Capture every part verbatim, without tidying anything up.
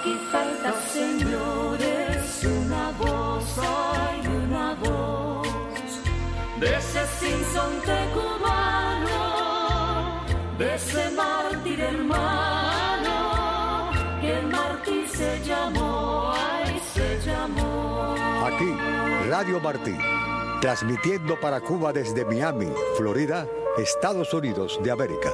Aquí falta, señores, una voz, hay una voz de ese sinsonte cubano, de ese mártir hermano, que Martí se llamó, ay, se llamó. Aquí, Radio Martí, transmitiendo para Cuba desde Miami, Florida, Estados Unidos de América.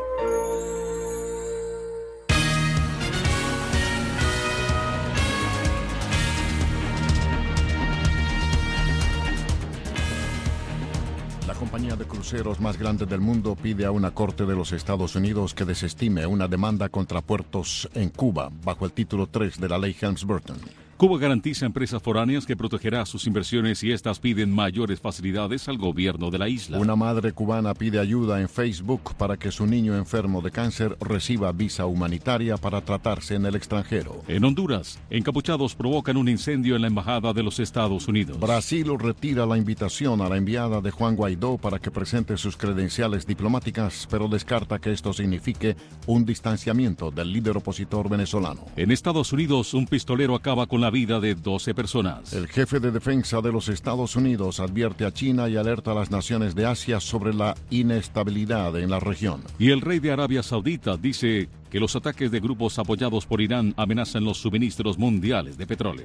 La compañía de cruceros más grande del mundo pide a una corte de los Estados Unidos que desestime una demanda contra puertos en Cuba bajo el título tres de la ley Helms-Burton. Cuba garantiza a empresas foráneas que protegerá sus inversiones y estas piden mayores facilidades al gobierno de la isla. Una madre cubana pide ayuda en Facebook para que su niño enfermo de cáncer reciba visa humanitaria para tratarse en el extranjero. En Honduras, encapuchados provocan un incendio en la embajada de los Estados Unidos. Brasil retira la invitación a la enviada de Juan Guaidó para que presente sus credenciales diplomáticas, pero descarta que esto signifique un distanciamiento del líder opositor venezolano. En Estados Unidos, un pistolero acaba con la vida de doce personas. El jefe de defensa de los Estados Unidos advierte a China y alerta a las naciones de Asia sobre la inestabilidad en la región. Y el rey de Arabia Saudita dice que los ataques de grupos apoyados por Irán amenazan los suministros mundiales de petróleo.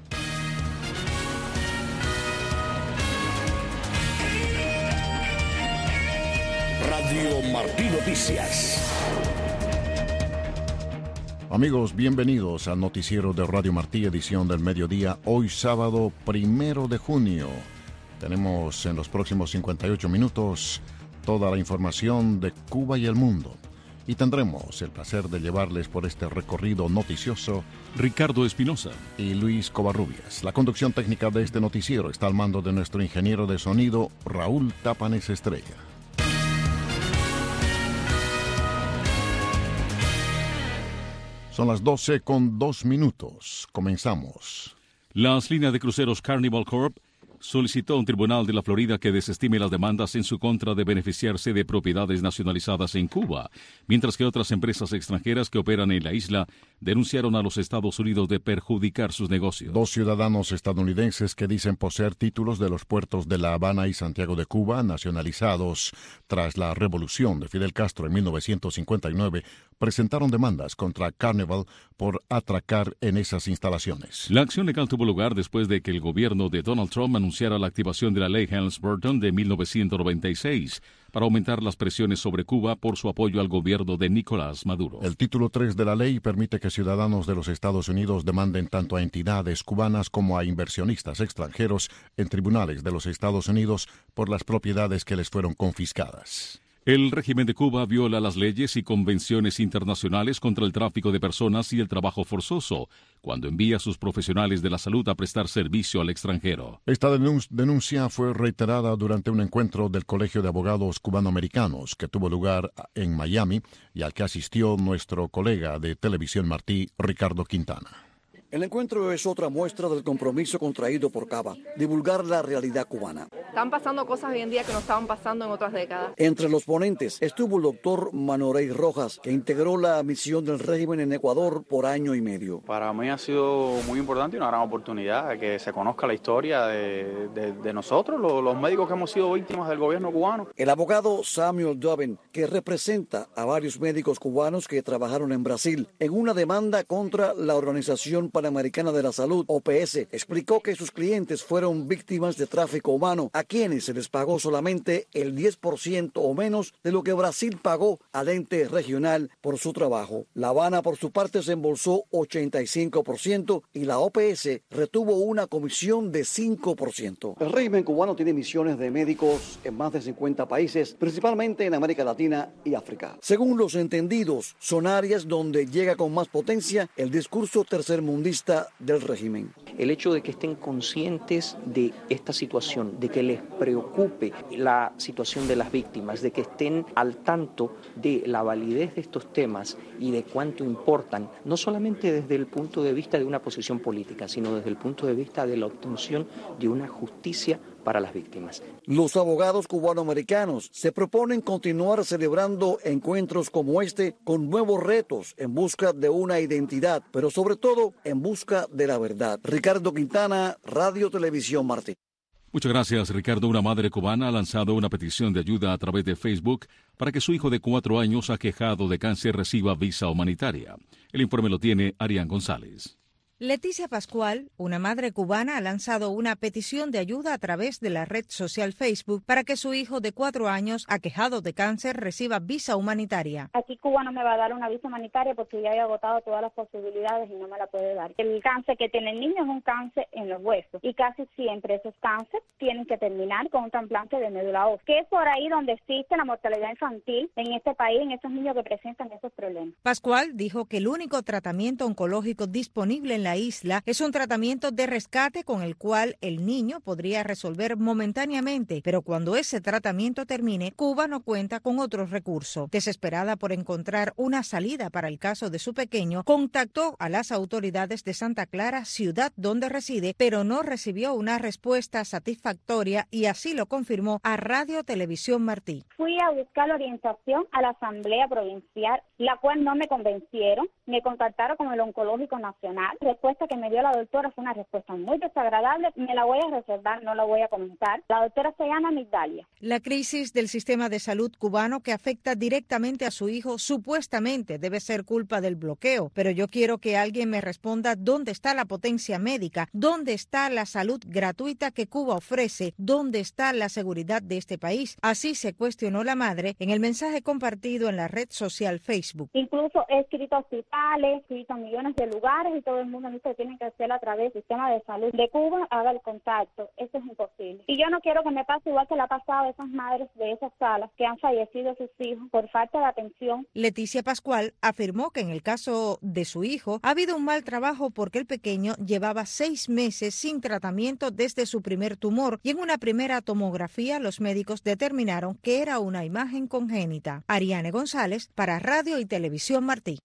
Radio Martí Noticias. Amigos, bienvenidos al noticiero de Radio Martí, edición del mediodía, hoy sábado primero de junio. Tenemos en los próximos cincuenta y ocho minutos toda la información de Cuba y el mundo. Y tendremos el placer de llevarles por este recorrido noticioso Ricardo Espinosa y Luis Covarrubias. La conducción técnica de este noticiero está al mando de nuestro ingeniero de sonido, Raúl Tápanes Estrella. Son las doce con dos minutos. Comenzamos. Las líneas de cruceros Carnival Corp solicitó a un tribunal de la Florida que desestime las demandas en su contra de beneficiarse de propiedades nacionalizadas en Cuba, mientras que otras empresas extranjeras que operan en la isla denunciaron a los Estados Unidos de perjudicar sus negocios. Dos ciudadanos estadounidenses que dicen poseer títulos de los puertos de La Habana y Santiago de Cuba, nacionalizados tras la revolución de Fidel Castro en mil novecientos cincuenta y nueve, presentaron demandas contra Carnival por atracar en esas instalaciones. La acción legal tuvo lugar después de que el gobierno de Donald Trump anunciara la activación de la ley Helms-Burton de mil novecientos noventa y seis para aumentar las presiones sobre Cuba por su apoyo al gobierno de Nicolás Maduro. El título tres de la ley permite que ciudadanos de los Estados Unidos demanden tanto a entidades cubanas como a inversionistas extranjeros en tribunales de los Estados Unidos por las propiedades que les fueron confiscadas. El régimen de Cuba viola las leyes y convenciones internacionales contra el tráfico de personas y el trabajo forzoso cuando envía a sus profesionales de la salud a prestar servicio al extranjero. Esta denuncia fue reiterada durante un encuentro del Colegio de Abogados Cubanoamericanos que tuvo lugar en Miami y al que asistió nuestro colega de Televisión Martí, Ricardo Quintana. El encuentro es otra muestra del compromiso contraído por Cava, divulgar la realidad cubana. Están pasando cosas hoy en día que no estaban pasando en otras décadas. Entre los ponentes estuvo el doctor Manorey Rojas, que integró la misión del régimen en Ecuador por año y medio. Para mí ha sido muy importante y una gran oportunidad de que se conozca la historia de, de, de nosotros, los, los médicos que hemos sido víctimas del gobierno cubano. El abogado Samuel Doven, que representa a varios médicos cubanos que trabajaron en Brasil en una demanda contra la Organización Panamericana de la Salud, O P S, explicó que sus clientes fueron víctimas de tráfico humano, a quienes se les pagó solamente el diez por ciento o menos de lo que Brasil pagó al ente regional por su trabajo. La Habana, por su parte, se embolsó ochenta y cinco por ciento y la O P S retuvo una comisión de cinco por ciento. El régimen cubano tiene misiones de médicos en más de cincuenta países, principalmente en América Latina y África. Según los entendidos, son áreas donde llega con más potencia el discurso tercermundista del régimen. El hecho de que estén conscientes de esta situación, de que les preocupe la situación de las víctimas, de que estén al tanto de la validez de estos temas y de cuánto importan, no solamente desde el punto de vista de una posición política, sino desde el punto de vista de la obtención de una justicia para las víctimas. Los abogados cubanoamericanos se proponen continuar celebrando encuentros como este con nuevos retos en busca de una identidad, pero sobre todo en busca de la verdad. Ricardo Quintana, Radio Televisión Martí. Muchas gracias, Ricardo. Una madre cubana ha lanzado una petición de ayuda a través de Facebook para que su hijo de cuatro años aquejado de cáncer reciba visa humanitaria. El informe lo tiene Arián González. Leticia Pascual, una madre cubana, ha lanzado una petición de ayuda a través de la red social Facebook para que su hijo de cuatro años, aquejado de cáncer, reciba visa humanitaria. Aquí Cuba no me va a dar una visa humanitaria porque ya he agotado todas las posibilidades y no me la puede dar. El cáncer que tiene el niño es un cáncer en los huesos y casi siempre esos cánceres tienen que terminar con un trasplante de médula ósea, que es por ahí donde existe la mortalidad infantil en este país, en esos niños que presentan esos problemas. Pascual dijo que el único tratamiento oncológico disponible en la isla es un tratamiento de rescate con el cual el niño podría resolver momentáneamente, pero cuando ese tratamiento termine, Cuba no cuenta con otros recursos. Desesperada por encontrar una salida para el caso de su pequeño, contactó a las autoridades de Santa Clara, ciudad donde reside, pero no recibió una respuesta satisfactoria y así lo confirmó a Radio Televisión Martí. Fui a buscar orientación a la Asamblea Provincial, la cual no me convencieron. Me contactaron con el Oncológico Nacional. La respuesta que me dio la doctora fue una respuesta muy desagradable. Me la voy a reservar, no la voy a comentar. La doctora se llama Migdalia. La crisis del sistema de salud cubano que afecta directamente a su hijo supuestamente debe ser culpa del bloqueo, pero yo quiero que alguien me responda dónde está la potencia médica, dónde está la salud gratuita que Cuba ofrece, dónde está la seguridad de este país. Así se cuestionó la madre en el mensaje compartido en la red social Facebook. Incluso he escrito a hospitales, he escrito a millones de lugares y todo el mundo dice que tiene que hacer a través del sistema de salud de Cuba, haga el contacto. Eso es imposible. Y yo no quiero que me pase igual que le ha pasado a esas madres de esas salas que han fallecido sus hijos por falta de atención. Leticia Pascual afirmó que en el caso de su hijo ha habido un mal trabajo porque el pequeño llevaba seis meses sin tratamiento desde su primer tumor y en una primera tomografía los médicos determinaron que era una imagen congénita. Ariane González para Radio y Televisión Martí.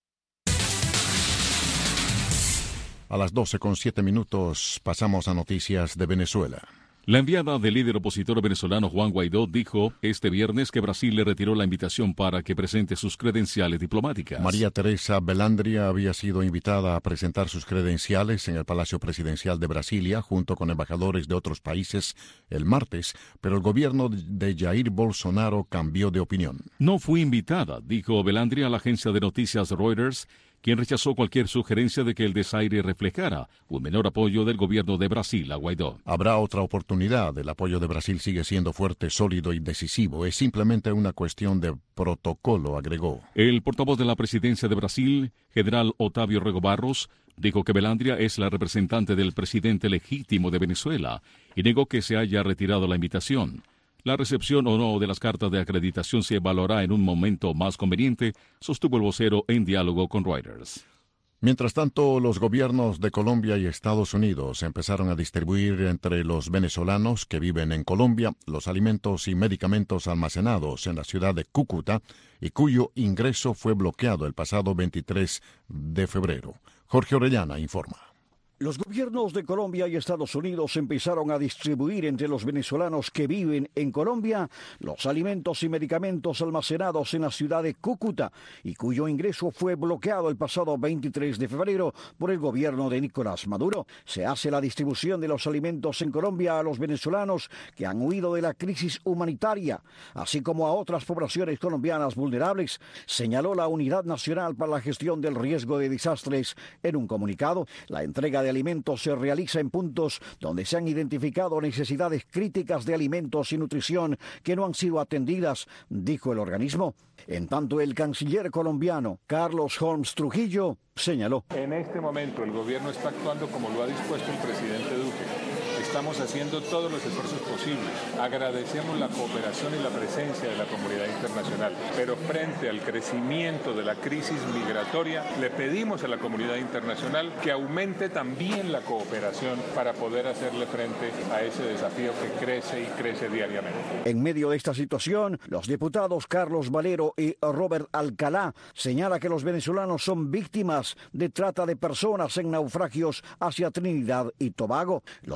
A las doce con siete minutos pasamos a noticias de Venezuela. La enviada del líder opositor venezolano Juan Guaidó dijo este viernes que Brasil le retiró la invitación para que presente sus credenciales diplomáticas. María Teresa Belandria había sido invitada a presentar sus credenciales en el Palacio Presidencial de Brasilia junto con embajadores de otros países el martes, pero el gobierno de Jair Bolsonaro cambió de opinión. No fui invitada, dijo Belandria a la agencia de noticias Reuters, quien rechazó cualquier sugerencia de que el desaire reflejara un menor apoyo del gobierno de Brasil a Guaidó. Habrá otra oportunidad. El apoyo de Brasil sigue siendo fuerte, sólido y decisivo. Es simplemente una cuestión de protocolo, agregó. El portavoz de la presidencia de Brasil, general Otávio Rego Barros, dijo que Belandria es la representante del presidente legítimo de Venezuela y negó que se haya retirado la invitación. La recepción o no de las cartas de acreditación se evaluará en un momento más conveniente, sostuvo el vocero en diálogo con Reuters. Mientras tanto, los gobiernos de Colombia y Estados Unidos empezaron a distribuir entre los venezolanos que viven en Colombia los alimentos y medicamentos almacenados en la ciudad de Cúcuta y cuyo ingreso fue bloqueado el pasado veintitrés de febrero. Jorge Orellana informa. Los gobiernos de Colombia y Estados Unidos empezaron a distribuir entre los venezolanos que viven en Colombia los alimentos y medicamentos almacenados en la ciudad de Cúcuta y cuyo ingreso fue bloqueado el pasado veintitrés de febrero por el gobierno de Nicolás Maduro. Se hace la distribución de los alimentos en Colombia a los venezolanos que han huido de la crisis humanitaria, así como a otras poblaciones colombianas vulnerables, señaló la Unidad Nacional para la Gestión del Riesgo de Desastres en un comunicado. La entrega de alimentos se realiza en puntos donde se han identificado necesidades críticas de alimentos y nutrición que no han sido atendidas, dijo el organismo. En tanto, el canciller colombiano Carlos Holmes Trujillo señaló: en este momento el gobierno está actuando como lo ha dispuesto el presidente Duque. Estamos haciendo todos los esfuerzos posibles. Agradecemos la cooperación y la presencia de la comunidad internacional, pero frente al crecimiento de la crisis migratoria, le pedimos a la comunidad internacional que aumente también la cooperación para poder hacerle frente a ese desafío que crece y crece diariamente. En medio de esta situación, los diputados Carlos Valero y Robert Alcalá señalan que los venezolanos son víctimas de trata de personas en naufragios hacia Trinidad y Tobago. Los parlamentarios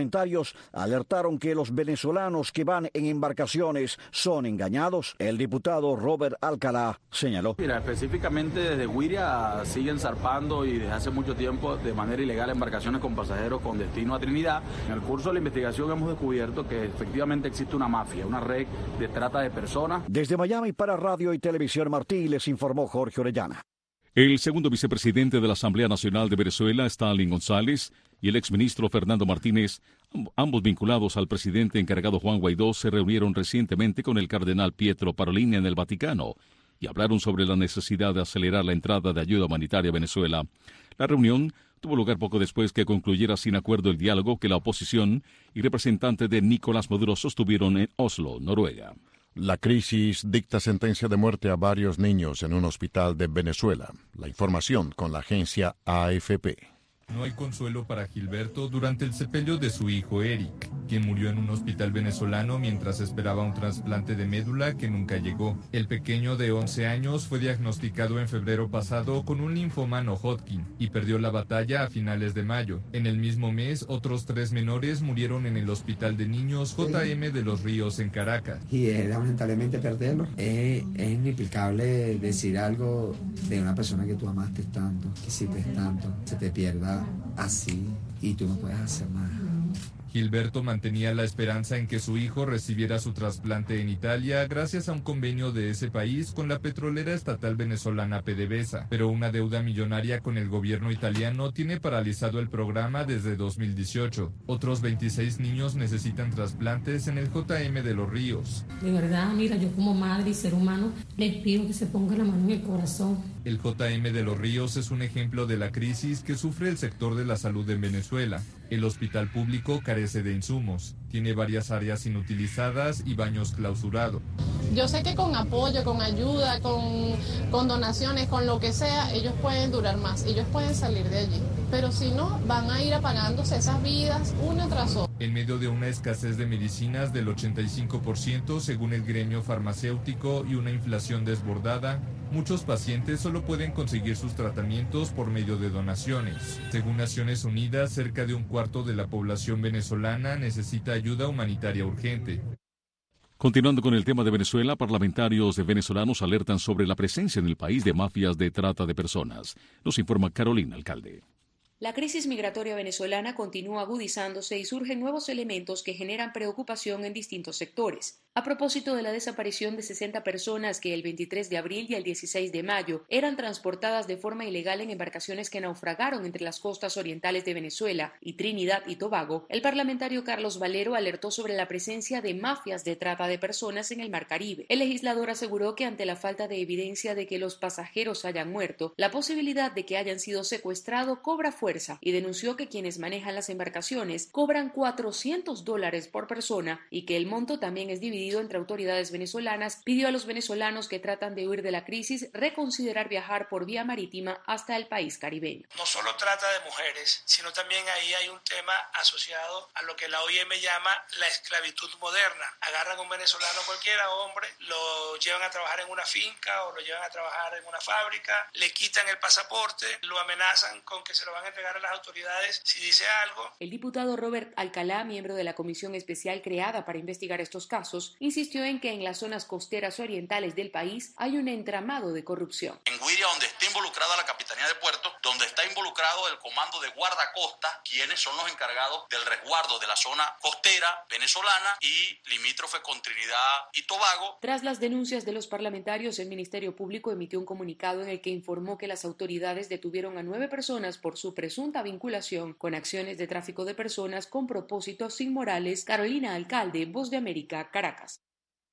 parlamentarios alertaron que los venezolanos que van en embarcaciones son engañados. El diputado Robert Alcalá señaló. Mira, específicamente desde Guiria siguen zarpando y desde hace mucho tiempo de manera ilegal embarcaciones con pasajeros con destino a Trinidad. En el curso de la investigación hemos descubierto que efectivamente existe una mafia, una red de trata de personas. Desde Miami para Radio y Televisión Martí les informó Jorge Orellana. El segundo vicepresidente de la Asamblea Nacional de Venezuela, Stalin González, y el exministro Fernando Martínez, ambos vinculados al presidente encargado Juan Guaidó, se reunieron recientemente con el cardenal Pietro Parolin en el Vaticano y hablaron sobre la necesidad de acelerar la entrada de ayuda humanitaria a Venezuela. La reunión tuvo lugar poco después que concluyera sin acuerdo el diálogo que la oposición y representantes de Nicolás Maduro sostuvieron en Oslo, Noruega. La crisis dicta sentencia de muerte a varios niños en un hospital de Venezuela. La información con la agencia A F P. No hay consuelo para Gilberto durante el sepelio de su hijo Eric, quien murió en un hospital venezolano mientras esperaba un trasplante de médula que nunca llegó. El pequeño de once años fue diagnosticado en febrero pasado con un linfoma no Hodgkin y perdió la batalla a finales de mayo. En el mismo mes, otros tres menores murieron en el hospital de niños J M de los Ríos en Caracas. Y es lamentablemente perderlo. Es, es inexplicable decir algo de una persona que tú amaste tanto, que quisiste tanto, se te pierda así y tú no puedes hacer nada. Gilberto mantenía la esperanza en que su hijo recibiera su trasplante en Italia gracias a un convenio de ese país con la petrolera estatal venezolana PDVSA, pero una deuda millonaria con el gobierno italiano tiene paralizado el programa desde dos mil dieciocho. Otros veintiséis niños necesitan trasplantes en el J M de los Ríos. De verdad, mira, yo como madre y ser humano les pido que se ponga la mano en el corazón. El J M de los Ríos es un ejemplo de la crisis que sufre el sector de la salud en Venezuela. El hospital público carece de insumos, tiene varias áreas inutilizadas y baños clausurados. Yo sé que con apoyo, con ayuda, con, con donaciones, con lo que sea, ellos pueden durar más, ellos pueden salir de allí. Pero si no, van a ir apagándose esas vidas una tras otra. En medio de una escasez de medicinas del ochenta y cinco por ciento según el gremio farmacéutico y una inflación desbordada, muchos pacientes solo pueden conseguir sus tratamientos por medio de donaciones. Según Naciones Unidas, cerca de un cuarto de la población venezolana necesita ayuda humanitaria urgente. Continuando con el tema de Venezuela, parlamentarios venezolanos alertan sobre la presencia en el país de mafias de trata de personas. Nos informa Carolina Alcalde. La crisis migratoria venezolana continúa agudizándose y surgen nuevos elementos que generan preocupación en distintos sectores. A propósito de la desaparición de sesenta personas que el veintitrés de abril y el dieciséis de mayo eran transportadas de forma ilegal en embarcaciones que naufragaron entre las costas orientales de Venezuela y Trinidad y Tobago, el parlamentario Carlos Valero alertó sobre la presencia de mafias de trata de personas en el Mar Caribe. El legislador aseguró que ante la falta de evidencia de que los pasajeros hayan muerto, la posibilidad de que hayan sido secuestrados cobra fuerza y denunció que quienes manejan las embarcaciones cobran cuatrocientos dólares por persona y que el monto también es dividido entre autoridades venezolanas. Pidió a los venezolanos que tratan de huir de la crisis reconsiderar viajar por vía marítima hasta el país caribeño. No solo trata de mujeres, sino también ahí hay un tema asociado a lo que la O I M llama la esclavitud moderna. Agarran a un venezolano cualquiera, hombre, lo llevan a trabajar en una finca o lo llevan a trabajar en una fábrica, le quitan el pasaporte, lo amenazan con que se lo van a entregar a las autoridades si dice algo. El diputado Robert Alcalá, miembro de la comisión especial creada para investigar estos casos, insistió en que en las zonas costeras orientales del país hay un entramado de corrupción. En Guiria, donde está involucrada la Capitanía de Puerto, donde está involucrado el Comando de Guardacosta, quienes son los encargados del resguardo de la zona costera venezolana y limítrofe con Trinidad y Tobago. Tras las denuncias de los parlamentarios, el Ministerio Público emitió un comunicado en el que informó que las autoridades detuvieron a nueve personas por su presunta vinculación con acciones de tráfico de personas con propósitos inmorales. Carolina Alcalde, Voz de América, Caracas.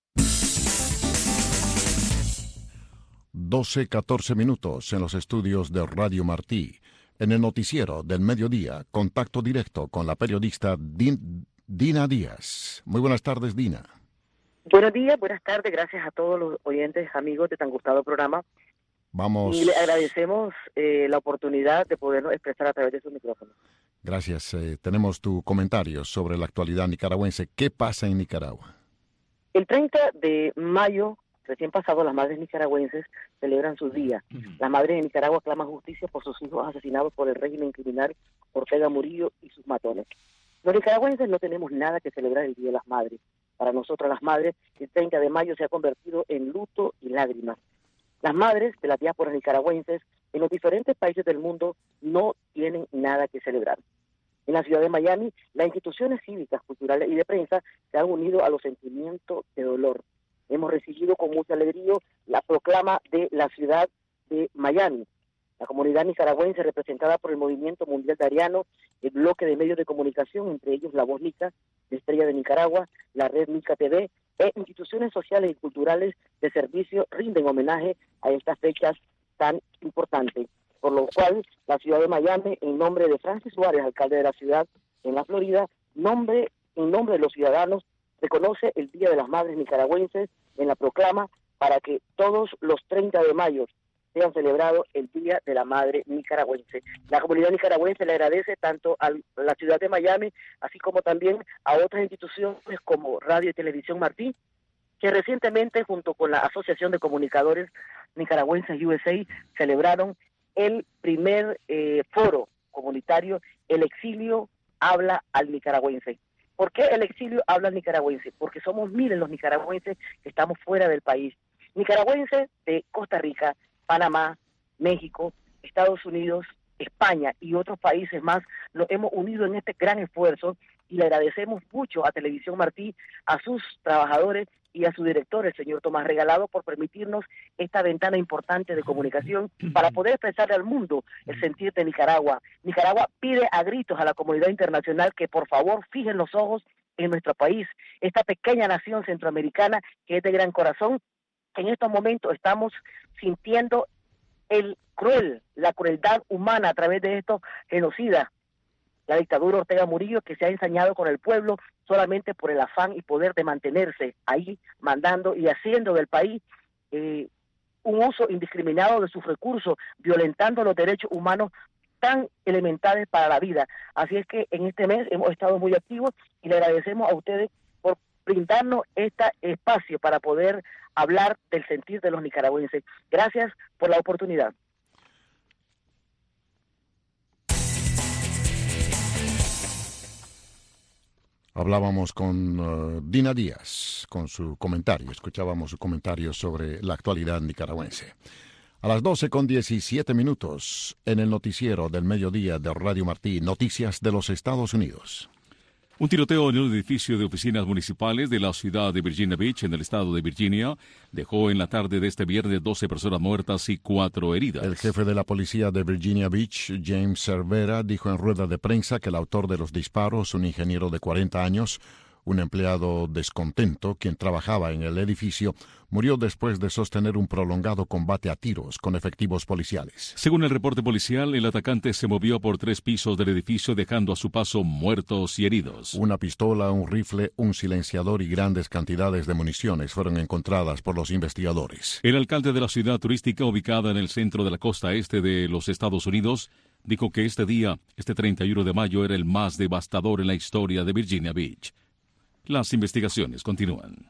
doce catorce minutos en los estudios de Radio Martí. En el noticiero del mediodía, contacto directo con la periodista Din- Dina Díaz. Muy buenas tardes, Dina. Buenos días, buenas tardes. Gracias a todos los oyentes, amigos de tan gustado programa. Vamos. Y le agradecemos eh, la oportunidad de podernos expresar a través de sus micrófonos. Gracias. Eh, tenemos tu comentario sobre la actualidad nicaragüense. ¿Qué pasa en Nicaragua? El treinta de mayo, recién pasado, las madres nicaragüenses celebran su día. Las madres de Nicaragua claman justicia por sus hijos asesinados por el régimen criminal Ortega Murillo y sus matones. Los nicaragüenses no tenemos nada que celebrar el Día de las Madres. Para nosotras las madres, el treinta de mayo se ha convertido en luto y lágrimas. Las madres de las diásporas nicaragüenses en los diferentes países del mundo no tienen nada que celebrar. En la ciudad de Miami, las instituciones cívicas, culturales y de prensa se han unido a los sentimientos de dolor. Hemos recibido con mucha alegría la proclama de la ciudad de Miami. La comunidad nicaragüense, representada por el Movimiento Mundial de Ariano, el bloque de medios de comunicación, entre ellos La Voz Nica, la Estrella de Nicaragua, la Red Nica T V, e instituciones sociales y culturales de servicio rinden homenaje a estas fechas tan importantes. Por lo cual, la ciudad de Miami, en nombre de Francis Suárez, alcalde de la ciudad en la Florida, nombre, en nombre de los ciudadanos, reconoce el Día de las Madres Nicaragüenses en la proclama para que todos los treinta de mayo sean celebrados el Día de la Madre Nicaragüense. La comunidad nicaragüense le agradece tanto a la ciudad de Miami, así como también a otras instituciones como Radio y Televisión Martí, que recientemente, junto con la Asociación de Comunicadores Nicaragüenses U S A, celebraron el primer eh, foro comunitario, El Exilio Habla al Nicaragüense. ¿Por qué el exilio habla al nicaragüense? Porque somos miles los nicaragüenses que estamos fuera del país. Nicaragüenses de Costa Rica, Panamá, México, Estados Unidos, España y otros países más, nos hemos unido en este gran esfuerzo y le agradecemos mucho a Televisión Martí, a sus trabajadores y a su director, el señor Tomás Regalado, por permitirnos esta ventana importante de comunicación para poder expresarle al mundo el sentir de Nicaragua. Nicaragua pide a gritos a la comunidad internacional que por favor fijen los ojos en nuestro país, esta pequeña nación centroamericana que es de gran corazón. En estos momentos estamos sintiendo el cruel, la crueldad humana a través de estos genocidas. La dictadura Ortega Murillo, que se ha ensañado con el pueblo solamente por el afán y poder de mantenerse ahí, mandando y haciendo del país eh, un uso indiscriminado de sus recursos, violentando los derechos humanos tan elementales para la vida. Así es que en este mes hemos estado muy activos y le agradecemos a ustedes por brindarnos este espacio para poder hablar del sentir de los nicaragüenses. Gracias por la oportunidad. Hablábamos con uh, Dina Díaz, con su comentario, escuchábamos su comentario sobre la actualidad nicaragüense. A las doce con diecisiete minutos, en el noticiero del mediodía de Radio Martí, noticias de los Estados Unidos. Un tiroteo en un edificio de oficinas municipales de la ciudad de Virginia Beach, en el estado de Virginia, dejó en la tarde de este viernes doce personas muertas y cuatro heridas. El jefe de la policía de Virginia Beach, James Cervera, dijo en rueda de prensa que el autor de los disparos, un ingeniero de cuarenta años, un empleado descontento, quien trabajaba en el edificio, murió después de sostener un prolongado combate a tiros con efectivos policiales. Según el reporte policial, el atacante se movió por tres pisos del edificio, dejando a su paso muertos y heridos. Una pistola, un rifle, un silenciador y grandes cantidades de municiones fueron encontradas por los investigadores. El alcalde de la ciudad turística ubicada en el centro de la costa este de los Estados Unidos dijo que este día, este treinta y uno de mayo, era el más devastador en la historia de Virginia Beach. Las investigaciones continúan.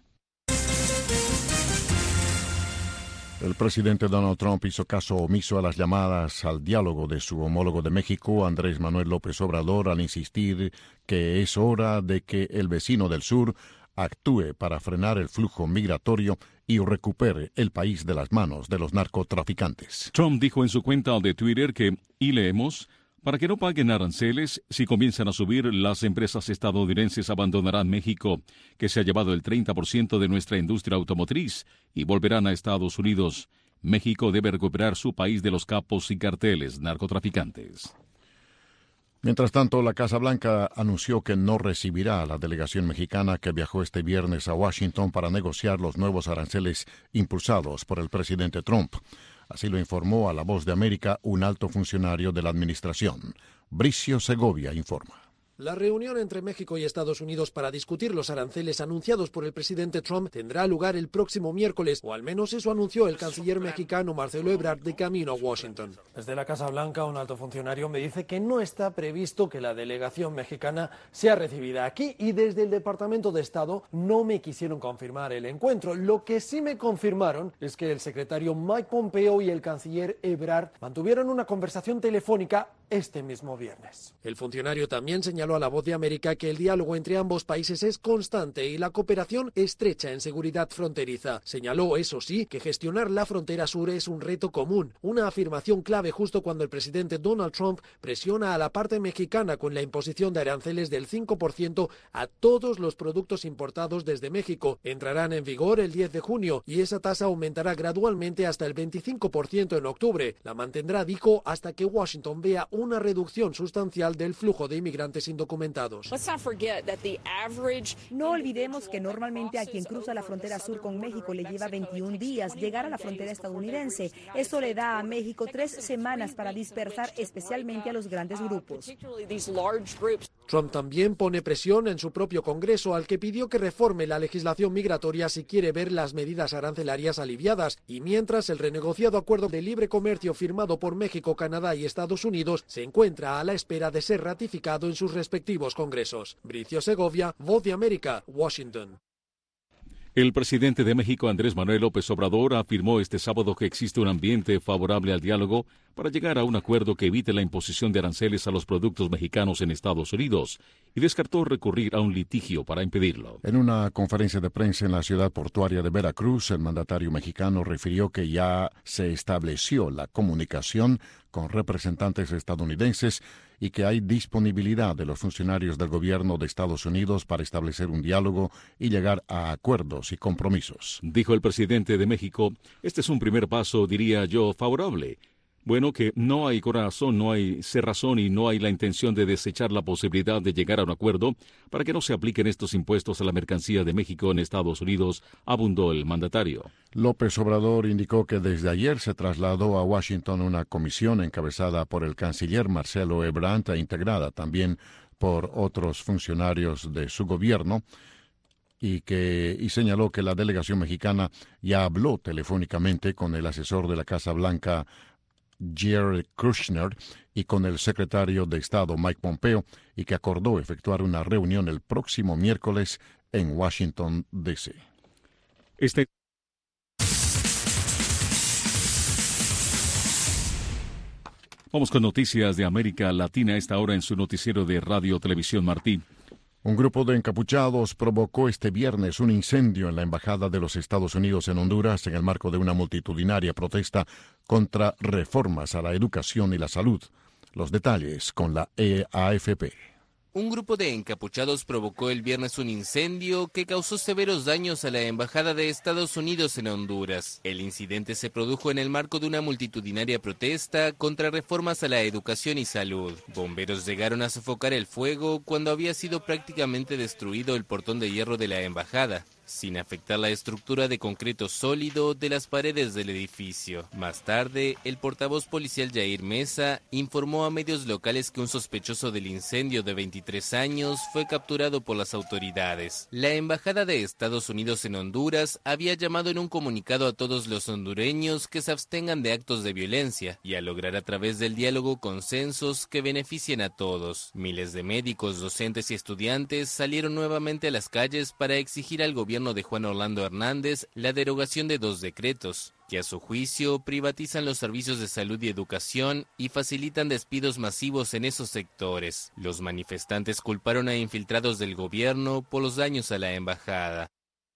El presidente Donald Trump hizo caso omiso a las llamadas al diálogo de su homólogo de México, Andrés Manuel López Obrador, al insistir que es hora de que el vecino del sur actúe para frenar el flujo migratorio y recupere el país de las manos de los narcotraficantes. Trump dijo en su cuenta de Twitter que, y leemos, para que no paguen aranceles, si comienzan a subir, las empresas estadounidenses abandonarán México, que se ha llevado el treinta por ciento de nuestra industria automotriz, y volverán a Estados Unidos. México debe recuperar su país de los capos y carteles narcotraficantes. Mientras tanto, la Casa Blanca anunció que no recibirá a la delegación mexicana que viajó este viernes a Washington para negociar los nuevos aranceles impulsados por el presidente Trump. Así lo informó a La Voz de América un alto funcionario de la administración. Bricio Segovia informa. La reunión entre México y Estados Unidos para discutir los aranceles anunciados por el presidente Trump tendrá lugar el próximo miércoles, o al menos eso anunció el canciller mexicano Marcelo Ebrard de camino a Washington. Desde la Casa Blanca, un alto funcionario me dice que no está previsto que la delegación mexicana sea recibida aquí, y desde el Departamento de Estado no me quisieron confirmar el encuentro. Lo que sí me confirmaron es que el secretario Mike Pompeo y el canciller Ebrard mantuvieron una conversación telefónica este mismo viernes. El funcionario también señaló a La Voz de América que el diálogo entre ambos países es constante y la cooperación estrecha en seguridad fronteriza. Señaló, eso sí, que gestionar la frontera sur es un reto común, una afirmación clave justo cuando el presidente Donald Trump presiona a la parte mexicana con la imposición de aranceles del cinco por ciento a todos los productos importados desde México. Entrarán en vigor el diez de junio y esa tasa aumentará gradualmente hasta el veinticinco por ciento en octubre. La mantendrá, dijo, hasta que Washington vea una reducción sustancial del flujo de inmigrantes indocumentados. No olvidemos que normalmente a quien cruza la frontera sur con México le lleva veintiún días llegar a la frontera estadounidense. Eso le da a México tres semanas para dispersar especialmente a los grandes grupos. Trump también pone presión en su propio Congreso, al que pidió que reforme la legislación migratoria si quiere ver las medidas arancelarias aliviadas, y mientras el renegociado acuerdo de libre comercio firmado por México, Canadá y Estados Unidos se encuentra a la espera de ser ratificado en sus respectivos congresos. Bricio Segovia, Voz de América, Washington. El presidente de México, Andrés Manuel López Obrador, afirmó este sábado que existe un ambiente favorable al diálogo para llegar a un acuerdo que evite la imposición de aranceles a los productos mexicanos en Estados Unidos y descartó recurrir a un litigio para impedirlo. En una conferencia de prensa en la ciudad portuaria de Veracruz, el mandatario mexicano refirió que ya se estableció la comunicación con representantes estadounidenses y que hay disponibilidad de los funcionarios del gobierno de Estados Unidos para establecer un diálogo y llegar a acuerdos y compromisos. Dijo el presidente de México, este es un primer paso, diría yo, favorable. Bueno, que no hay corazón, no hay cerrazón y no hay la intención de desechar la posibilidad de llegar a un acuerdo para que no se apliquen estos impuestos a la mercancía de México en Estados Unidos, abundó el mandatario. López Obrador indicó que desde ayer se trasladó a Washington una comisión encabezada por el canciller Marcelo Ebrard e integrada también por otros funcionarios de su gobierno, y que y señaló que la delegación mexicana ya habló telefónicamente con el asesor de la Casa Blanca, Jared Kushner, y con el secretario de Estado Mike Pompeo, y que acordó efectuar una reunión el próximo miércoles en Washington, D C. Este Vamos con noticias de América Latina a esta hora en su noticiero de Radio Televisión Martí. Un grupo de encapuchados provocó este viernes un incendio en la Embajada de los Estados Unidos en Honduras en el marco de una multitudinaria protesta contra reformas a la educación y la salud. Los detalles con la E A F P. Un grupo de encapuchados provocó el viernes un incendio que causó severos daños a la Embajada de Estados Unidos en Honduras. El incidente se produjo en el marco de una multitudinaria protesta contra reformas a la educación y salud. Bomberos llegaron a sofocar el fuego cuando había sido prácticamente destruido el portón de hierro de la embajada, sin afectar la estructura de concreto sólido de las paredes del edificio. Más tarde, el portavoz policial Yair Mesa informó a medios locales que un sospechoso del incendio de veintitrés años fue capturado por las autoridades. La Embajada de Estados Unidos en Honduras había llamado en un comunicado a todos los hondureños que se abstengan de actos de violencia y a lograr a través del diálogo consensos que beneficien a todos. Miles de médicos, docentes y estudiantes salieron nuevamente a las calles para exigir al gobierno de Juan Orlando Hernández la derogación de dos decretos, que a su juicio privatizan los servicios de salud y educación y facilitan despidos masivos en esos sectores. Los manifestantes culparon a infiltrados del gobierno por los daños a la embajada.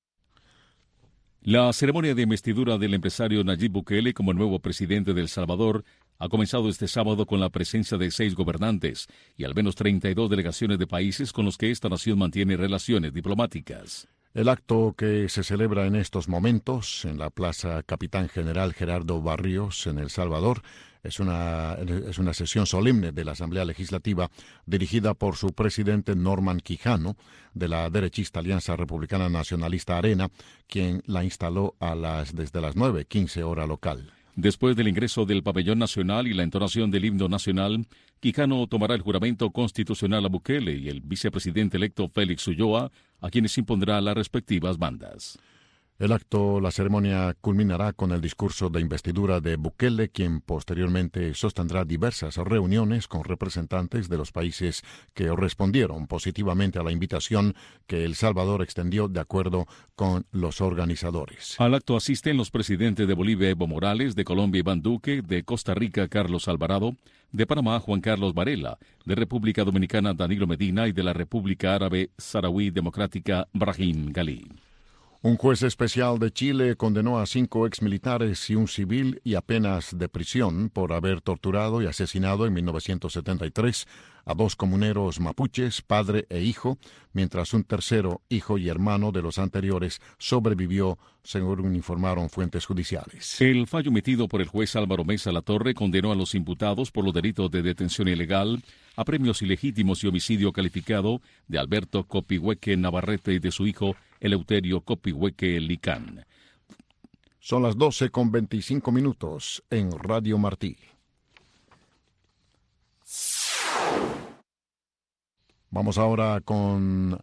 La ceremonia de investidura del empresario Nayib Bukele como nuevo presidente de El Salvador ha comenzado este sábado con la presencia de seis gobernantes y al menos treinta y dos delegaciones de países con los que esta nación mantiene relaciones diplomáticas. El acto, que se celebra en estos momentos en la Plaza Capitán General Gerardo Barrios en El Salvador, es una, es una sesión solemne de la Asamblea Legislativa dirigida por su presidente Norman Quijano, de la derechista Alianza Republicana Nacionalista Arena, quien la instaló a las desde las nueve quince hora local. Después del ingreso del pabellón nacional y la entonación del himno nacional, Quijano tomará el juramento constitucional a Bukele y el vicepresidente electo Félix Ulloa, a quienes impondrá las respectivas bandas. El acto, la ceremonia culminará con el discurso de investidura de Bukele, quien posteriormente sostendrá diversas reuniones con representantes de los países que respondieron positivamente a la invitación que El Salvador extendió de acuerdo con los organizadores. Al acto asisten los presidentes de Bolivia, Evo Morales, de Colombia, Iván Duque, de Costa Rica, Carlos Alvarado, de Panamá, Juan Carlos Varela, de República Dominicana, Danilo Medina, y de la República Árabe Saharaui Democrática, Brahim Ghali. Un juez especial de Chile condenó a cinco exmilitares y un civil y a penas de prisión por haber torturado y asesinado en mil novecientos setenta y tres a dos comuneros mapuches, padre e hijo, mientras un tercero, hijo y hermano de los anteriores, sobrevivió, según informaron fuentes judiciales. El fallo emitido por el juez Álvaro Mesa Latorre condenó a los imputados por los delitos de detención ilegal, apremios ilegítimos y homicidio calificado de Alberto Copihueque Navarrete y de su hijo Eleuterio Copihueque Licán. Son las doce con veinticinco minutos en Radio Martí. Vamos ahora con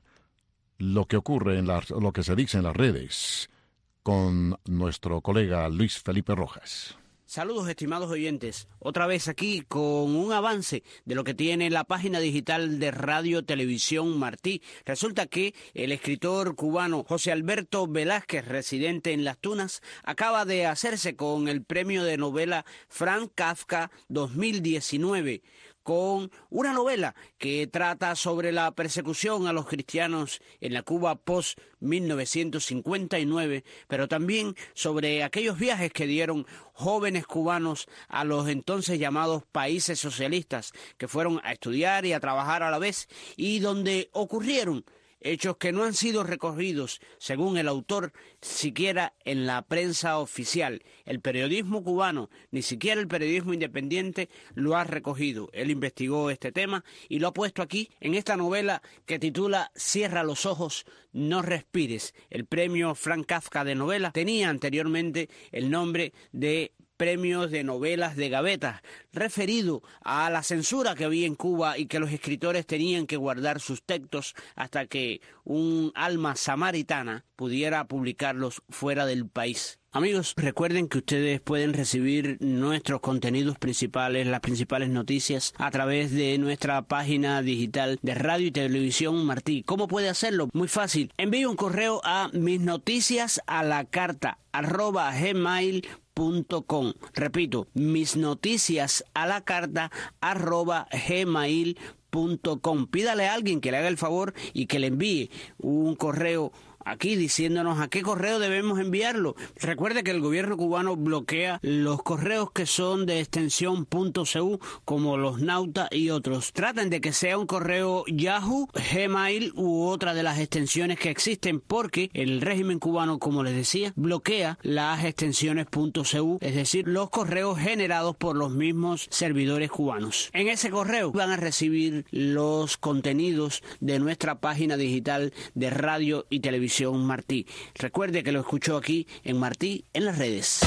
lo que ocurre en las, lo que se dice en las redes con nuestro colega Luis Felipe Rojas. Saludos, estimados oyentes. Otra vez aquí con un avance de lo que tiene la página digital de Radio Televisión Martí. Resulta que el escritor cubano José Alberto Velázquez, residente en Las Tunas, acaba de hacerse con el premio de novela Franz Kafka dos mil diecinueve, con una novela que trata sobre la persecución a los cristianos en la Cuba post mil novecientos cincuenta y nueve, pero también sobre aquellos viajes que dieron jóvenes cubanos a los entonces llamados países socialistas, que fueron a estudiar y a trabajar a la vez, y donde ocurrieron hechos que no han sido recogidos, según el autor, siquiera en la prensa oficial. El periodismo cubano, ni siquiera el periodismo independiente, lo ha recogido. Él investigó este tema y lo ha puesto aquí, en esta novela que titula Cierra los ojos, no respires. El premio Franz Kafka de novela tenía anteriormente el nombre de Premios de Novelas de Gaveta, referido a la censura que había en Cuba y que los escritores tenían que guardar sus textos hasta que un alma samaritana pudiera publicarlos fuera del país. Amigos, recuerden que ustedes pueden recibir nuestros contenidos principales, las principales noticias, a través de nuestra página digital de Radio y Televisión Martí. ¿Cómo puede hacerlo? Muy fácil. Envíe un correo a mis noticias a la carta arroba gmail punto com. Repito, mis noticias a la carta arroba gmail punto com. Pídale a alguien que le haga el favor y que le envíe un correo aquí diciéndonos a qué correo debemos enviarlo. Recuerde que el gobierno cubano bloquea los correos que son de extensión .cu, como los Nauta y otros. Traten de que sea un correo Yahoo, Gmail u otra de las extensiones que existen, porque el régimen cubano, como les decía, bloquea las extensiones .cu, es decir, los correos generados por los mismos servidores cubanos. En ese correo van a recibir los contenidos de nuestra página digital de Radio y Televisión Martí. Recuerde que lo escuchó aquí en Martí en las redes.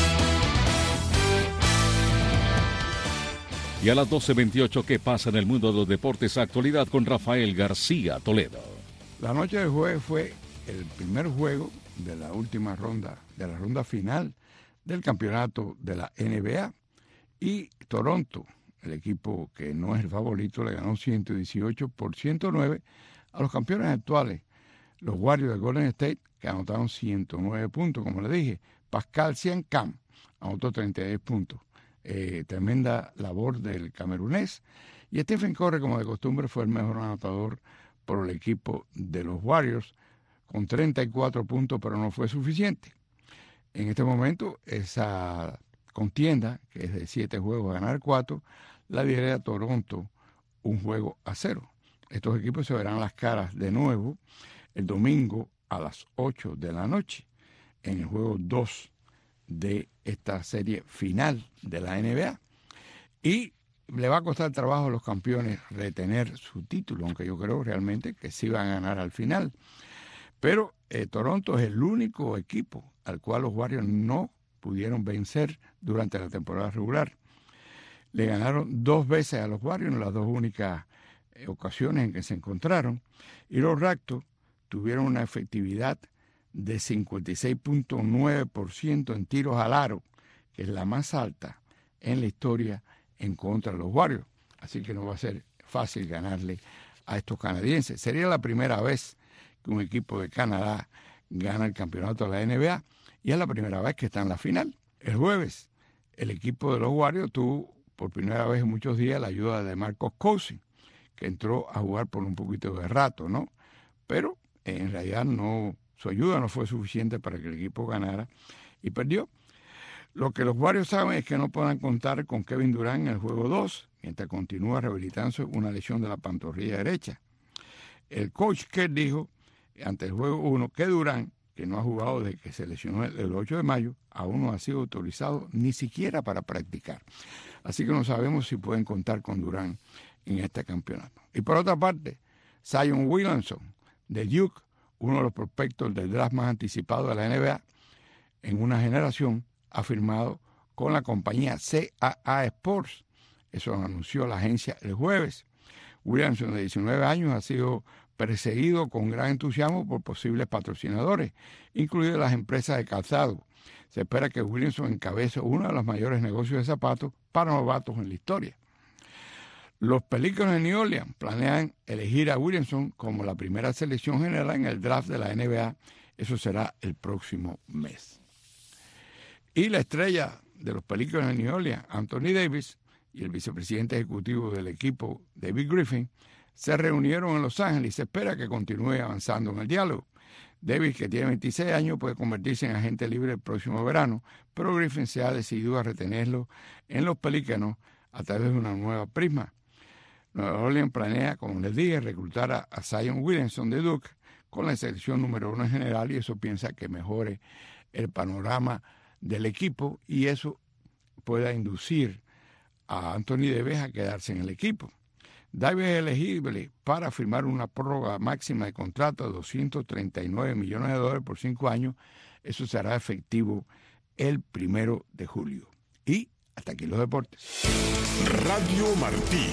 Y a las doce veintiocho, ¿qué pasa en el mundo de los deportes? Actualidad con Rafael García Toledo. La noche del jueves fue el primer juego de la última ronda, de la ronda final del campeonato de la N B A. Y Toronto, el equipo que no es el favorito, le ganó ciento dieciocho por ciento nueve a los campeones actuales, los Warriors de Golden State, que anotaron ciento nueve puntos, como le dije. Pascal Siakam anotó treinta y diez puntos. Eh, tremenda labor del camerunés. Y Stephen Curry, como de costumbre, fue el mejor anotador por el equipo de los Warriors, con treinta y cuatro puntos, pero no fue suficiente. En este momento, esa contienda, que es de siete juegos a ganar cuatro, la lidera Toronto un juego a cero. Estos equipos se verán las caras de nuevo el domingo a las ocho de la noche en el juego dos de esta serie final de la N B A. Y le va a costar trabajo a los campeones retener su título, aunque yo creo realmente que sí van a ganar al final. Pero eh, Toronto es el único equipo al cual los Warriors no pudieron vencer durante la temporada regular. Le ganaron dos veces a los Warriors en las dos únicas eh, ocasiones en que se encontraron. Y los Raptors tuvieron una efectividad de cincuenta y seis punto nueve por ciento en tiros al aro, que es la más alta en la historia en contra de los Warriors. Así que no va a ser fácil ganarle a estos canadienses. Sería la primera vez que un equipo de Canadá gana el campeonato de la N B A y es la primera vez que está en la final. El jueves, el equipo de los Warriors tuvo por primera vez en muchos días la ayuda de Marcus Cousins, que entró a jugar por un poquito de rato, ¿no? Pero en realidad no, su ayuda no fue suficiente para que el equipo ganara y perdió. Lo que los Warriors saben es que no podrán contar con Kevin Durant en el juego dos, mientras continúa rehabilitándose una lesión de la pantorrilla derecha. El coach Kerr dijo ante el juego uno que Durant, que no ha jugado desde que se lesionó el ocho de mayo, aún no ha sido autorizado ni siquiera para practicar. Así que no sabemos si pueden contar con Durant en este campeonato. Y por otra parte, Zion Williamson de Duke, uno de los prospectos del draft más anticipado de la N B A en una generación, ha firmado con la compañía C A A Sports. Eso lo anunció la agencia el jueves. Williamson, de diecinueve años, ha sido perseguido con gran entusiasmo por posibles patrocinadores, incluidas las empresas de calzado. Se espera que Williamson encabece uno de los mayores negocios de zapatos para novatos en la historia. Los Pelicans de New Orleans planean elegir a Williamson como la primera selección general en el draft de la N B A. Eso será el próximo mes. Y la estrella de los Pelicans de New Orleans, Anthony Davis, y el vicepresidente ejecutivo del equipo, David Griffin, se reunieron en Los Ángeles y se espera que continúe avanzando en el diálogo. Davis, que tiene veintiséis años, puede convertirse en agente libre el próximo verano, pero Griffin se ha decidido a retenerlo en los Pelícanos a través de una nueva prisma. Nueva Orleans planea, como les dije, reclutar a, a Zion Williamson de Duke con la selección número uno en general, y eso piensa que mejore el panorama del equipo y eso pueda inducir a Anthony Davis a quedarse en el equipo. Davis es elegible para firmar una prórroga máxima de contrato de doscientos treinta y nueve millones de dólares por cinco años. Eso será efectivo el primero de julio. Y hasta aquí los deportes. Radio Martí.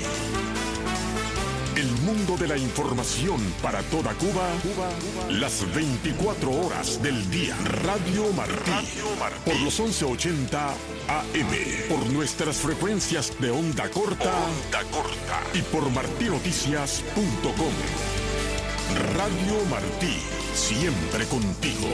El mundo de la información para toda Cuba, Cuba, Cuba, las veinticuatro horas del día. Radio Martí. Radio Martí. Por los once ochenta A M. Por nuestras frecuencias de onda corta. Onda corta. Y por martinoticias punto com. Radio Martí. Siempre contigo.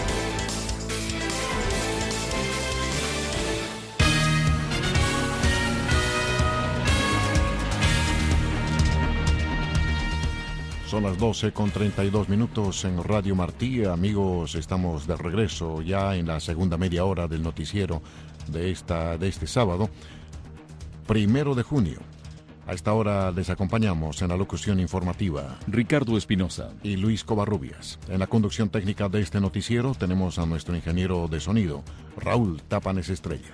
Son las doce con treinta y dos minutos en Radio Martí. Amigos, estamos de regreso ya en la segunda media hora del noticiero de, esta, de este sábado, primero de junio. A esta hora les acompañamos en la locución informativa Ricardo Espinosa y Luis Covarrubias. En la conducción técnica de este noticiero tenemos a nuestro ingeniero de sonido, Raúl Tapanes Estrella.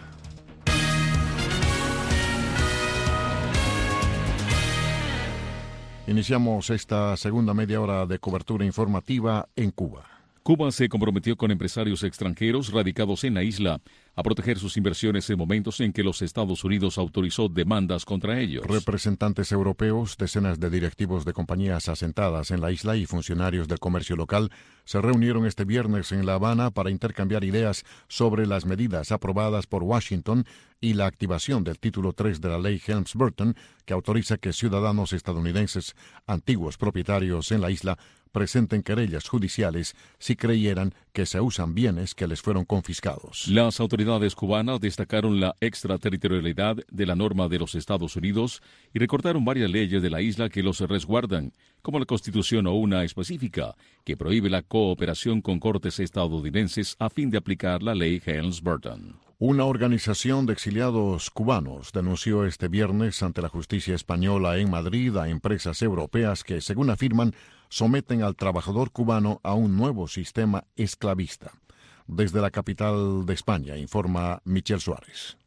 Iniciamos esta segunda media hora de cobertura informativa en Cuba. Cuba se comprometió con empresarios extranjeros radicados en la isla a proteger sus inversiones en momentos en que los Estados Unidos autorizó demandas contra ellos. Representantes europeos, decenas de directivos de compañías asentadas en la isla y funcionarios del comercio local se reunieron este viernes en La Habana para intercambiar ideas sobre las medidas aprobadas por Washington y la activación del título tres de la ley Helms-Burton, que autoriza que ciudadanos estadounidenses antiguos propietarios en la isla presenten querellas judiciales si creyeran que se usan bienes que les fueron confiscados. Las autoridades cubanas destacaron la extraterritorialidad de la norma de los Estados Unidos y recordaron varias leyes de la isla que los resguardan, como la Constitución o una específica que prohíbe la cooperación con cortes estadounidenses a fin de aplicar la ley Helms-Burton. Una organización de exiliados cubanos denunció este viernes ante la justicia española en Madrid a empresas europeas que, según afirman, someten al trabajador cubano a un nuevo sistema esclavista. Desde la capital de España, informa Michel Suárez.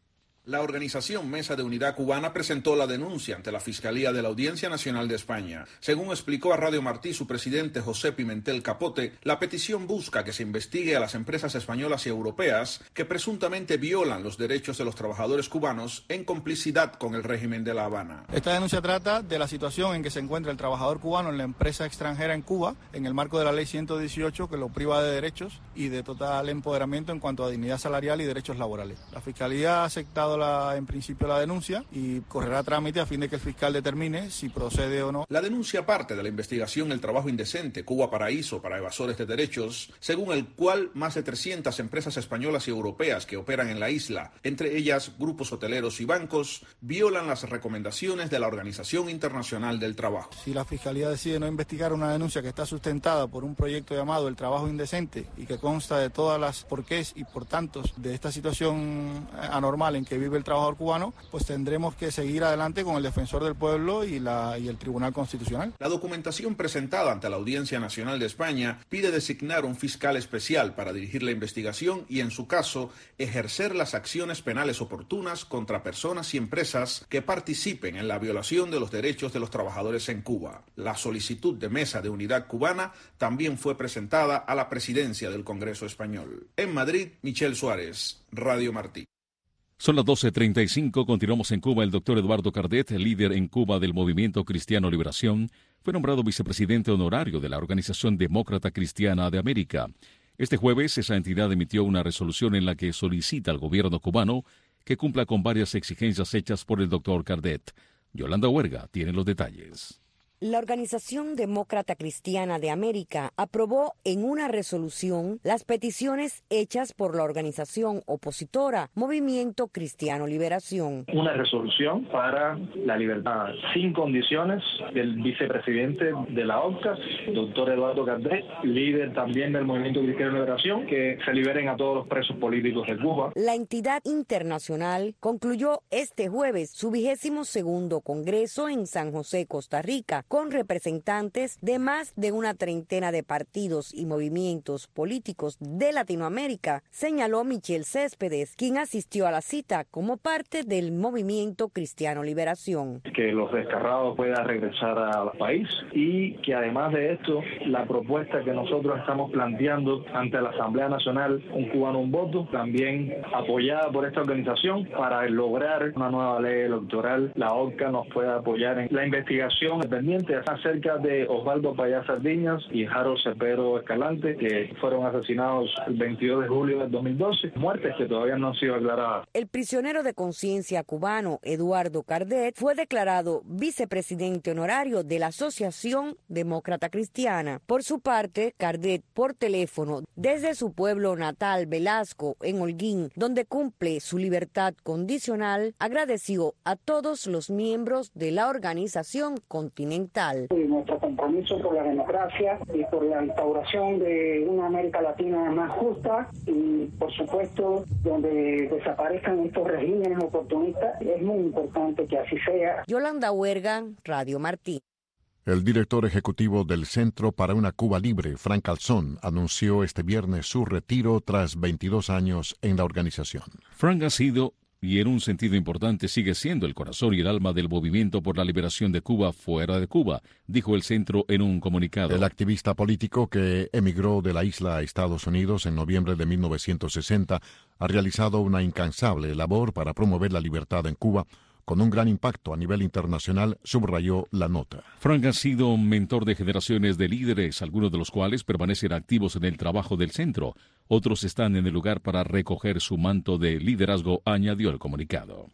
La organización Mesa de Unidad Cubana presentó la denuncia ante la Fiscalía de la Audiencia Nacional de España. Según explicó a Radio Martí su presidente José Pimentel Capote, la petición busca que se investigue a las empresas españolas y europeas que presuntamente violan los derechos de los trabajadores cubanos en complicidad con el régimen de La Habana. Esta denuncia trata de la situación en que se encuentra el trabajador cubano en la empresa extranjera en Cuba, en el marco de la ley ciento dieciocho, que lo priva de derechos y de total empoderamiento en cuanto a dignidad salarial y derechos laborales. La Fiscalía ha aceptado La, en principio la denuncia y correrá a trámite a fin de que el fiscal determine si procede o no. La denuncia parte de la investigación El Trabajo Indecente, Cuba Paraíso para evasores de derechos, según el cual más de trescientas empresas españolas y europeas que operan en la isla, entre ellas grupos hoteleros y bancos, violan las recomendaciones de la Organización Internacional del Trabajo. Si la Fiscalía decide no investigar una denuncia que está sustentada por un proyecto llamado El Trabajo Indecente y que consta de todas las porqués y por tantos de esta situación anormal en que vive el trabajador cubano, pues tendremos que seguir adelante con el Defensor del Pueblo y, la, y el Tribunal Constitucional. La documentación presentada ante la Audiencia Nacional de España pide designar un fiscal especial para dirigir la investigación y, en su caso, ejercer las acciones penales oportunas contra personas y empresas que participen en la violación de los derechos de los trabajadores en Cuba. La solicitud de Mesa de Unidad Cubana también fue presentada a la presidencia del Congreso Español. En Madrid, Michel Suárez, Radio Martí. Son las doce treinta y cinco, continuamos en Cuba. El doctor Eduardo Cardet, líder en Cuba del Movimiento Cristiano Liberación, fue nombrado vicepresidente honorario de la Organización Demócrata Cristiana de América. Este jueves, esa entidad emitió una resolución en la que solicita al gobierno cubano que cumpla con varias exigencias hechas por el doctor Cardet. Yolanda Huerga tiene los detalles. La Organización Demócrata Cristiana de América aprobó en una resolución las peticiones hechas por la organización opositora Movimiento Cristiano Liberación. Una resolución para la libertad sin condiciones del vicepresidente de la O C A, doctor Eduardo Cardet, líder también del Movimiento Cristiano Liberación, que se liberen a todos los presos políticos de Cuba. La entidad internacional concluyó este jueves su vigésimo segundo congreso en San José, Costa Rica, con representantes de más de una treintena de partidos y movimientos políticos de Latinoamérica, señaló Michel Céspedes, quien asistió a la cita como parte del Movimiento Cristiano Liberación. Que los descarrados puedan regresar al país y que además de esto, la propuesta que nosotros estamos planteando ante la Asamblea Nacional, un cubano, un voto, también apoyada por esta organización para lograr una nueva ley electoral, la O C A nos pueda apoyar en la investigación independiente acerca de Osvaldo Payá Sardiñas y Harold Cepero Escalante, que fueron asesinados el veintidós de julio del dos mil doce, muertes que todavía no han sido aclaradas. El prisionero de conciencia cubano Eduardo Cardet fue declarado vicepresidente honorario de la Asociación Demócrata Cristiana. Por su parte, Cardet, por teléfono, desde su pueblo natal Velasco, en Holguín, donde cumple su libertad condicional, agradeció a todos los miembros de la organización continental. Y nuestro compromiso por la democracia y por la instauración de una América Latina más justa y, por supuesto, donde desaparezcan estos regímenes oportunistas, es muy importante que así sea. Yolanda Huerga, Radio Martí. El director ejecutivo del Centro para una Cuba Libre, Frank Calzón, anunció este viernes su retiro tras veintidós años en la organización. Frank ha sido y en un sentido importante sigue siendo el corazón y el alma del movimiento por la liberación de Cuba fuera de Cuba, dijo el centro en un comunicado. El activista político que emigró de la isla a Estados Unidos en noviembre de mil novecientos sesenta ha realizado una incansable labor para promover la libertad en Cuba, con un gran impacto a nivel internacional, subrayó la nota. Frank ha sido un mentor de generaciones de líderes, algunos de los cuales permanecen activos en el trabajo del centro. Otros están en el lugar para recoger su manto de liderazgo, añadió el comunicado.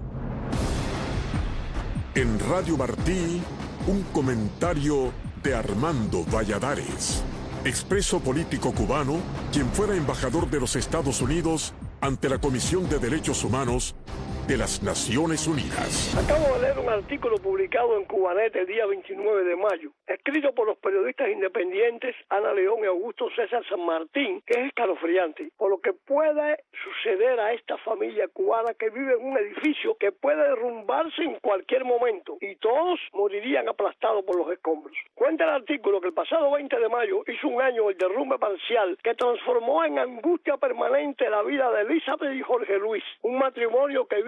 En Radio Martí, un comentario de Armando Valladares, expreso político cubano, quien fuera embajador de los Estados Unidos ante la Comisión de Derechos Humanos de las Naciones Unidas. Acabo de leer un artículo publicado en Cubanet el día veintinueve de mayo, escrito por los periodistas independientes Ana León y Augusto César San Martín, que es escalofriante, por lo que puede suceder a esta familia cubana que vive en un edificio que puede derrumbarse en cualquier momento y todos morirían aplastados por los escombros. Cuenta el artículo que el pasado veinte de mayo hizo un año el derrumbe parcial que transformó en angustia permanente la vida de Elizabeth y Jorge Luis, un matrimonio que vive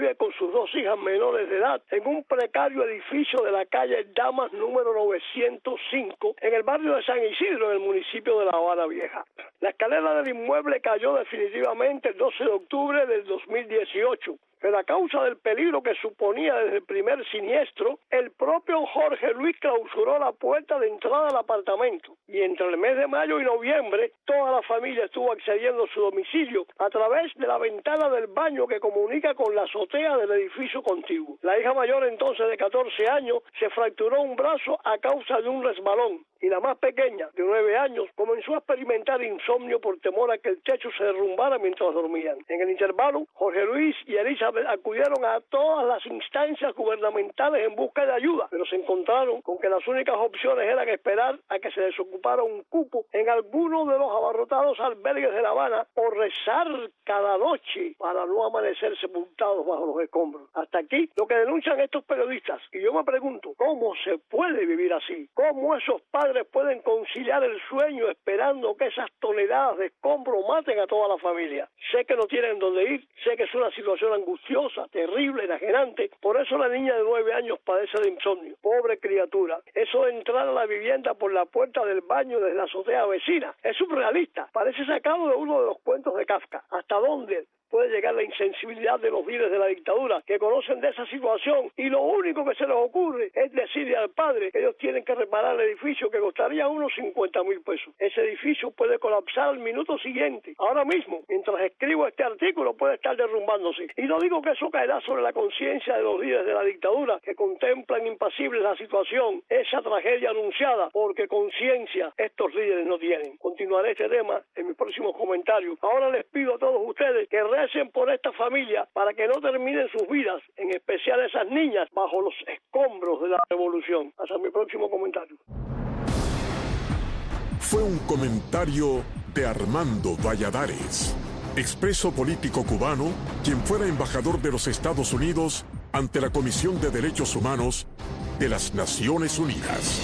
vive con sus dos hijas menores de edad en un precario edificio de la calle Damas número novecientos cinco en el barrio de San Isidro, en el municipio de La Habana Vieja. La escalera del inmueble cayó definitivamente el doce de octubre del dos mil dieciocho. Pero a causa del peligro que suponía desde el primer siniestro, el propio Jorge Luis clausuró la puerta de entrada al apartamento. Y entre el mes de mayo y noviembre, toda la familia estuvo accediendo a su domicilio a través de la ventana del baño que comunica con la azotea del edificio contiguo. La hija mayor, entonces de catorce años, se fracturó un brazo a causa de un resbalón. Y la más pequeña, de nueve años, comenzó a experimentar insomnio por temor a que el techo se derrumbara mientras dormían. En el intervalo, Jorge Luis y Elizabeth acudieron a todas las instancias gubernamentales en busca de ayuda, pero se encontraron con que las únicas opciones eran esperar a que se desocupara un cupo en alguno de los abarrotados albergues de La Habana o rezar cada noche para no amanecer sepultados bajo los escombros. Hasta aquí lo que denuncian estos periodistas. Y yo me pregunto, ¿cómo se puede vivir así? ¿Cómo esos padres pueden conciliar el sueño esperando que esas toneladas de escombros maten a toda la familia? Sé que no tienen dónde ir, sé que es una situación angustiosa, terrible, enajenante. Por eso la niña de nueve años padece de insomnio. Pobre criatura. Eso de entrar a la vivienda por la puerta del baño desde la azotea vecina es surrealista. Parece sacado de uno de los cuentos de Kafka. ¿Hasta dónde puede llegar la insensibilidad de los líderes de la dictadura que conocen de esa situación y lo único que se les ocurre es decirle al padre que ellos tienen que reparar el edificio que costaría unos cincuenta mil pesos? Ese edificio puede colapsar al minuto siguiente. Ahora mismo, mientras escribo este artículo, puede estar derrumbándose. Y no digo que eso caerá sobre la conciencia de los líderes de la dictadura que contemplan impasibles la situación, esa tragedia anunciada, porque conciencia estos líderes no tienen. Continuaré este tema en mis próximos comentarios. Ahora les pido a todos ustedes que recen por esta familia para que no terminen sus vidas, en especial esas niñas, bajo los escombros de la revolución. Hasta mi próximo comentario. Fue un comentario de Armando Valladares, expreso político cubano, quien fuera embajador de los Estados Unidos ante la Comisión de Derechos Humanos de las Naciones Unidas.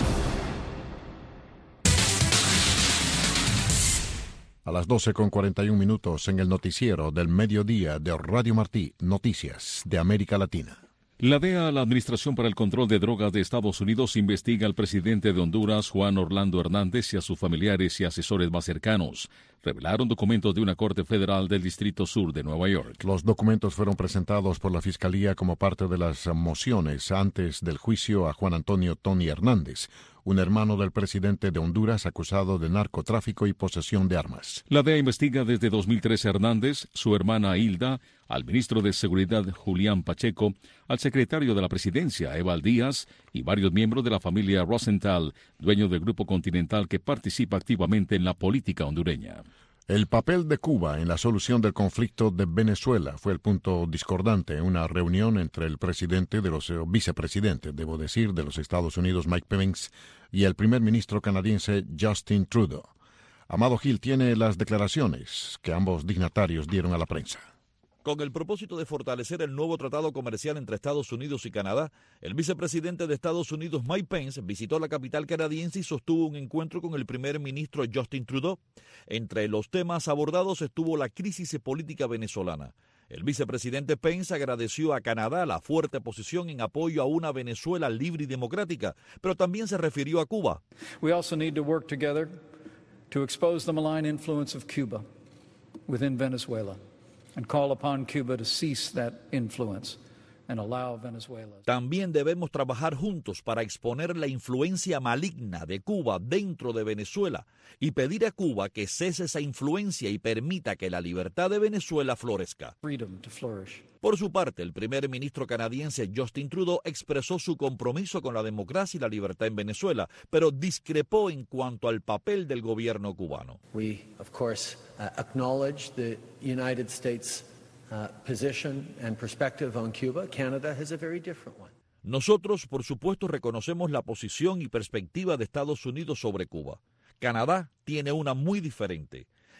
A las doce con cuarenta y un minutos en el noticiero del mediodía de Radio Martí, Noticias de América Latina. La D E A, la Administración para el Control de Drogas de Estados Unidos, investiga al presidente de Honduras, Juan Orlando Hernández, y a sus familiares y asesores más cercanos. Revelaron documentos de una corte federal del Distrito Sur de Nueva York. Los documentos fueron presentados por la Fiscalía como parte de las mociones antes del juicio a Juan Antonio Tony Hernández, un hermano del presidente de Honduras acusado de narcotráfico y posesión de armas. La D E A investiga desde dos mil trece a Hernández, su hermana Hilda, al ministro de Seguridad Julián Pacheco, al secretario de la Presidencia Eval Díaz y varios miembros de la familia Rosenthal, dueño del Grupo Continental que participa activamente en la política hondureña. El papel de Cuba en la solución del conflicto de Venezuela fue el punto discordante en una reunión entre el presidente de los vicepresidentes, debo decir, de los Estados Unidos, Mike Pence, y el primer ministro canadiense, Justin Trudeau. Amado Gil tiene las declaraciones que ambos dignatarios dieron a la prensa. Con el propósito de fortalecer el nuevo tratado comercial entre Estados Unidos y Canadá, el vicepresidente de Estados Unidos, Mike Pence, visitó la capital canadiense y sostuvo un encuentro con el primer ministro Justin Trudeau. Entre los temas abordados estuvo la crisis política venezolana. El vicepresidente Pence agradeció a Canadá la fuerte posición en apoyo a una Venezuela libre y democrática, pero también se refirió a Cuba. We also need to work together to expose the malign influence of Cuba within Venezuela. And call upon Cuba to cease that influence and allow Venezuela. También debemos trabajar juntos para exponer la influencia maligna de Cuba dentro de Venezuela y pedir a Cuba que cese esa influencia y permita que la libertad de Venezuela florezca. Freedom to flourish. Por su parte, el primer ministro canadiense Justin Trudeau expresó su compromiso con la democracia y la libertad en Venezuela, pero discrepó en cuanto al papel del gobierno cubano. We, of course, uh, acknowledge the United States uh, position and perspective on Cuba. Canada has a very different one. Nosotros, por supuesto, reconocemos la posición y perspectiva de Estados Unidos sobre Cuba. Canadá tiene una muy diferente.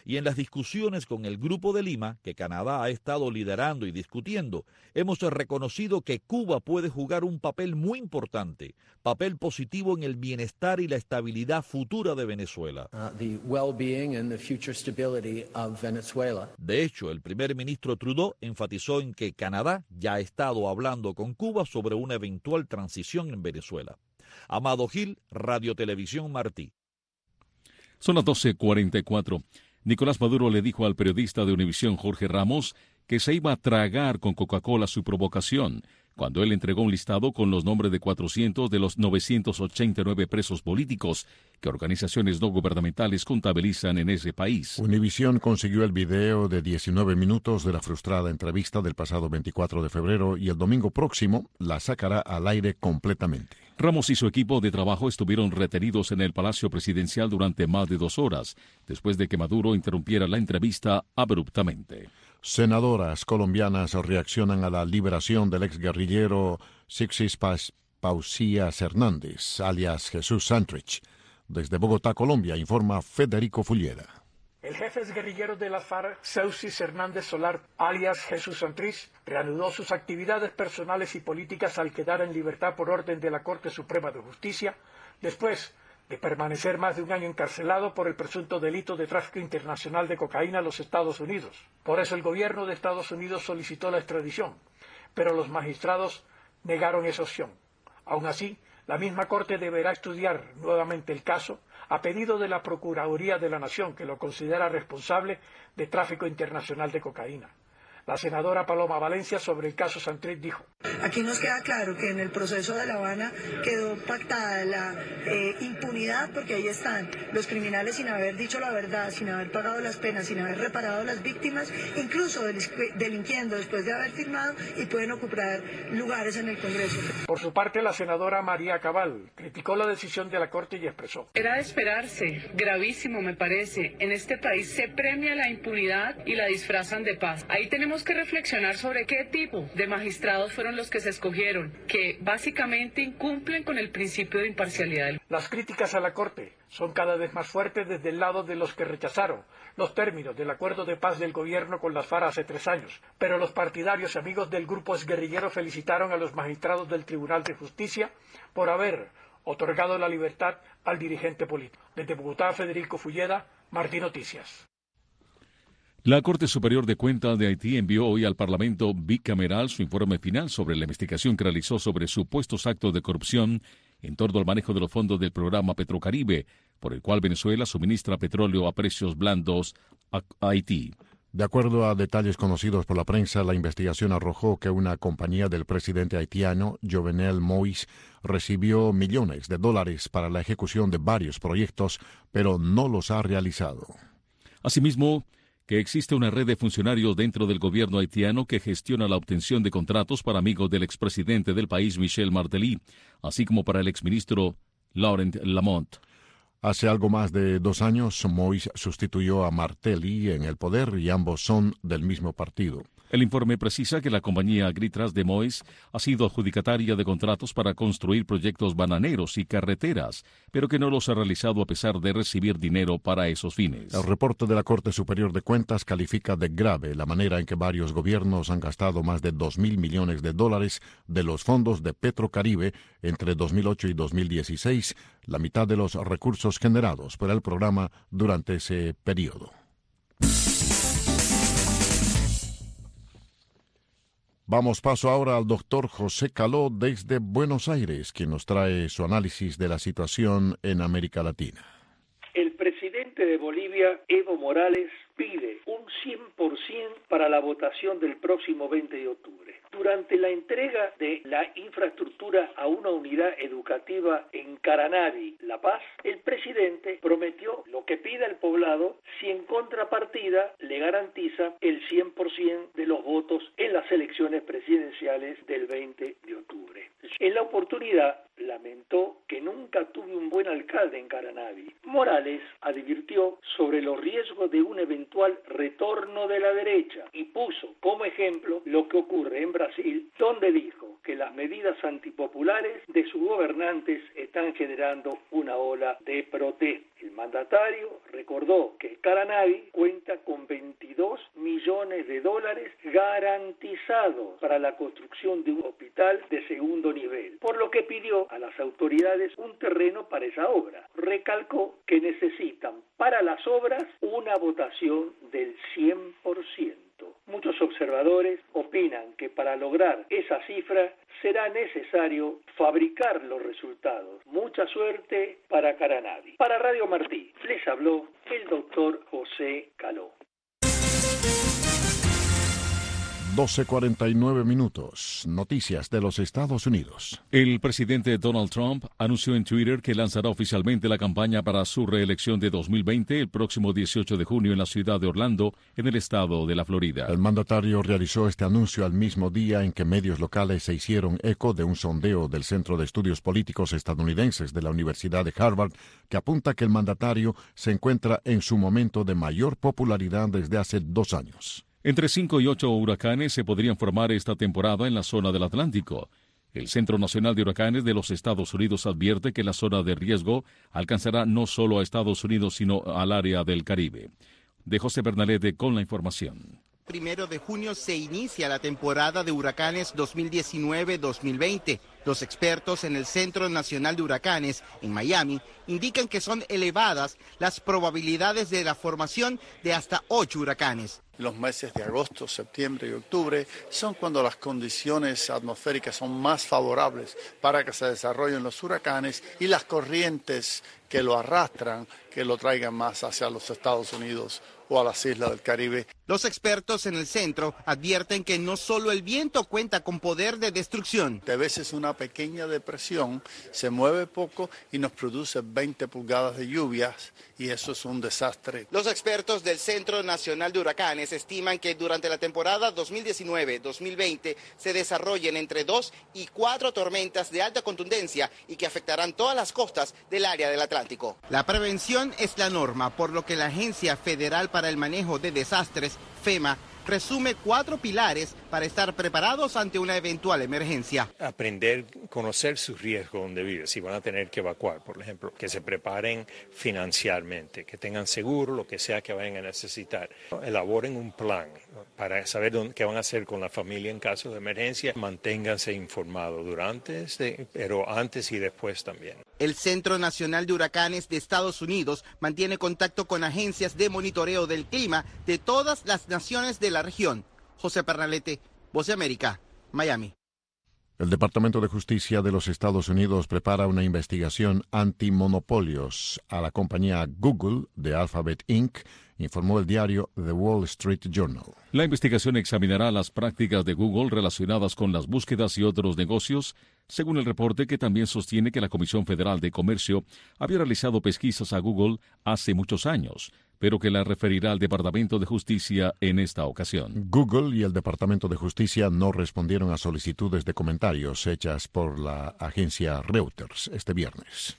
Y en las discusiones con el Grupo de Lima, que Canadá ha estado liderando y discutiendo, hemos reconocido que Cuba puede jugar un papel muy importante, papel positivo en el bienestar y la estabilidad futura de Venezuela. Uh, the well-being and the future stability of Venezuela. De hecho, el primer ministro Trudeau enfatizó en que Canadá ya ha estado hablando con Cuba sobre una eventual transición en Venezuela. Amado Gil, Radio Televisión Martí. Son las doce cuarenta y cuatro. Nicolás Maduro le dijo al periodista de Univisión Jorge Ramos que se iba a tragar con Coca-Cola su provocación, cuando él entregó un listado con los nombres de cuatrocientos de los novecientos ochenta y nueve presos políticos que organizaciones no gubernamentales contabilizan en ese país. Univisión consiguió el video de diecinueve minutos de la frustrada entrevista del pasado veinticuatro de febrero y el domingo próximo la sacará al aire completamente. Ramos y su equipo de trabajo estuvieron retenidos en el Palacio Presidencial durante más de dos horas, después de que Maduro interrumpiera la entrevista abruptamente. Senadoras colombianas reaccionan a la liberación del exguerrillero Sixis Pausías Hernández, alias Jesús Santrich. Desde Bogotá, Colombia, informa Federico Fulleda. El jefe guerrillero de las FARC, Seusis Hernández Solar, alias Jesús Santrich, reanudó sus actividades personales y políticas al quedar en libertad por orden de la Corte Suprema de Justicia, después de permanecer más de un año encarcelado por el presunto delito de tráfico internacional de cocaína a los Estados Unidos. Por eso el gobierno de Estados Unidos solicitó la extradición, pero los magistrados negaron esa opción. Aún así, la misma Corte deberá estudiar nuevamente el caso a pedido de la Procuraduría de la Nación, que lo considera responsable de tráfico internacional de cocaína. La senadora Paloma Valencia sobre el caso Santrich dijo: aquí nos queda claro que en el proceso de La Habana quedó pactada la eh, impunidad, porque ahí están los criminales sin haber dicho la verdad, sin haber pagado las penas, sin haber reparado a las víctimas, incluso delinquiendo después de haber firmado, y pueden ocupar lugares en el Congreso. Por su parte, la senadora María Cabal criticó la decisión de la Corte y expresó: era de esperarse, gravísimo me parece. En este país se premia la impunidad y la disfrazan de paz. Ahí tenemos que reflexionar sobre qué tipo de magistrados fueron los que se escogieron, que básicamente incumplen con el principio de imparcialidad. Las críticas a la Corte son cada vez más fuertes desde el lado de los que rechazaron los términos del acuerdo de paz del gobierno con las FARC hace tres años. Pero los partidarios y amigos del grupo exguerrillero felicitaron a los magistrados del Tribunal de Justicia por haber otorgado la libertad al dirigente político. Desde Bogotá, Federico Fulleda, Martí Noticias. La Corte Superior de Cuentas de Haití envió hoy al Parlamento bicameral su informe final sobre la investigación que realizó sobre supuestos actos de corrupción en torno al manejo de los fondos del programa Petrocaribe, por el cual Venezuela suministra petróleo a precios blandos a Haití. De acuerdo a detalles conocidos por la prensa, la investigación arrojó que una compañía del presidente haitiano, Jovenel Moïse, recibió millones de dólares para la ejecución de varios proyectos, pero no los ha realizado. Asimismo, que existe una red de funcionarios dentro del gobierno haitiano que gestiona la obtención de contratos para amigos del expresidente del país, Michel Martelly, así como para el exministro Laurent Lamont. Hace algo más de dos años, Moïse sustituyó a Martelly en el poder y ambos son del mismo partido. El informe precisa que la compañía Agritras de Moïse ha sido adjudicataria de contratos para construir proyectos bananeros y carreteras, pero que no los ha realizado a pesar de recibir dinero para esos fines. El reporte de la Corte Superior de Cuentas califica de grave la manera en que varios gobiernos han gastado más de dos mil millones de dólares de los fondos de Petrocaribe entre dos mil ocho y dos mil dieciséis, la mitad de los recursos generados por el programa durante ese periodo. Vamos paso ahora al doctor José Caló desde Buenos Aires, quien nos trae su análisis de la situación en América Latina. El presidente de Bolivia, Evo Morales, pide un cien por ciento para la votación del próximo veinte de octubre. Durante la entrega de la infraestructura a una unidad educativa en Caranavi, La Paz, el presidente prometió lo que pida el poblado si en contrapartida le garantiza el cien por ciento de los votos en las elecciones presidenciales del veinte de octubre. En la oportunidad, lamentó que nunca tuve un buen alcalde en Caranavi. Morales advirtió sobre los riesgos de un eventual retorno de la derecha y puso como ejemplo lo que ocurre en Brasil, donde dijo que las medidas antipopulares de sus gobernantes están generando una ola de protesta. El mandatario recordó que el Caranavi cuenta con veintidós millones de dólares garantizados para la construcción de un hospital de segundo nivel, por lo que pidió a las autoridades un terreno para esa obra. Recalcó que necesitan para las obras una votación del cien por ciento. Muchos observadores opinan que para lograr esa cifra será necesario fabricar los resultados. Mucha suerte para Caranavi. Para Radio Martí les habló el doctor José Caló. doce cuarenta y nueve minutos. Noticias de los Estados Unidos. El presidente Donald Trump anunció en Twitter que lanzará oficialmente la campaña para su reelección de dos mil veinte el próximo dieciocho de junio en la ciudad de Orlando, en el estado de la Florida. El mandatario realizó este anuncio al mismo día en que medios locales se hicieron eco de un sondeo del Centro de Estudios Políticos Estadounidenses de la Universidad de Harvard que apunta que el mandatario se encuentra en su momento de mayor popularidad desde hace dos años. Entre cinco y ocho huracanes se podrían formar esta temporada en la zona del Atlántico. El Centro Nacional de Huracanes de los Estados Unidos advierte que la zona de riesgo alcanzará no solo a Estados Unidos, sino al área del Caribe. De José Bernalete con la información. Primero de junio se inicia la temporada de huracanes dos mil diecinueve dos mil veinte. Los expertos en el Centro Nacional de Huracanes en Miami indican que son elevadas las probabilidades de la formación de hasta ocho huracanes. Los meses de agosto, septiembre y octubre son cuando las condiciones atmosféricas son más favorables para que se desarrollen los huracanes y las corrientes que lo arrastran, que lo traigan más hacia los Estados Unidos o a las islas del Caribe. Los expertos en el centro advierten que no solo el viento cuenta con poder de destrucción. A veces una pequeña depresión se mueve poco y nos produce veinte pulgadas de lluvias y eso es un desastre. Los expertos del Centro Nacional de Huracanes estiman que durante la temporada dos mil diecinueve dos mil veinte se desarrollen entre dos y cuatro tormentas de alta contundencia y que afectarán todas las costas del área del Atlántico. La prevención es la norma, por lo que la Agencia Federal para el Manejo de Desastres, FEMA, resume cuatro pilares para estar preparados ante una eventual emergencia. Aprender, conocer su riesgo donde vive, si van a tener que evacuar, por ejemplo, que se preparen financieramente, que tengan seguro, lo que sea que vayan a necesitar. Elaboren un plan para saber dónde, qué van a hacer con la familia en caso de emergencia. Manténganse informados durante, este, pero antes y después también. El Centro Nacional de Huracanes de Estados Unidos mantiene contacto con agencias de monitoreo del clima de todas las naciones de la región. José Pernalete, Voz de América, Miami. El Departamento de Justicia de los Estados Unidos prepara una investigación antimonopolios a la compañía Google de Alphabet incorporated, informó el diario The Wall Street Journal. La investigación examinará las prácticas de Google relacionadas con las búsquedas y otros negocios, según el reporte que también sostiene que la Comisión Federal de Comercio había realizado pesquisas a Google hace muchos años, pero que la referirá al Departamento de Justicia en esta ocasión. Google y el Departamento de Justicia no respondieron a solicitudes de comentarios hechas por la agencia Reuters este viernes.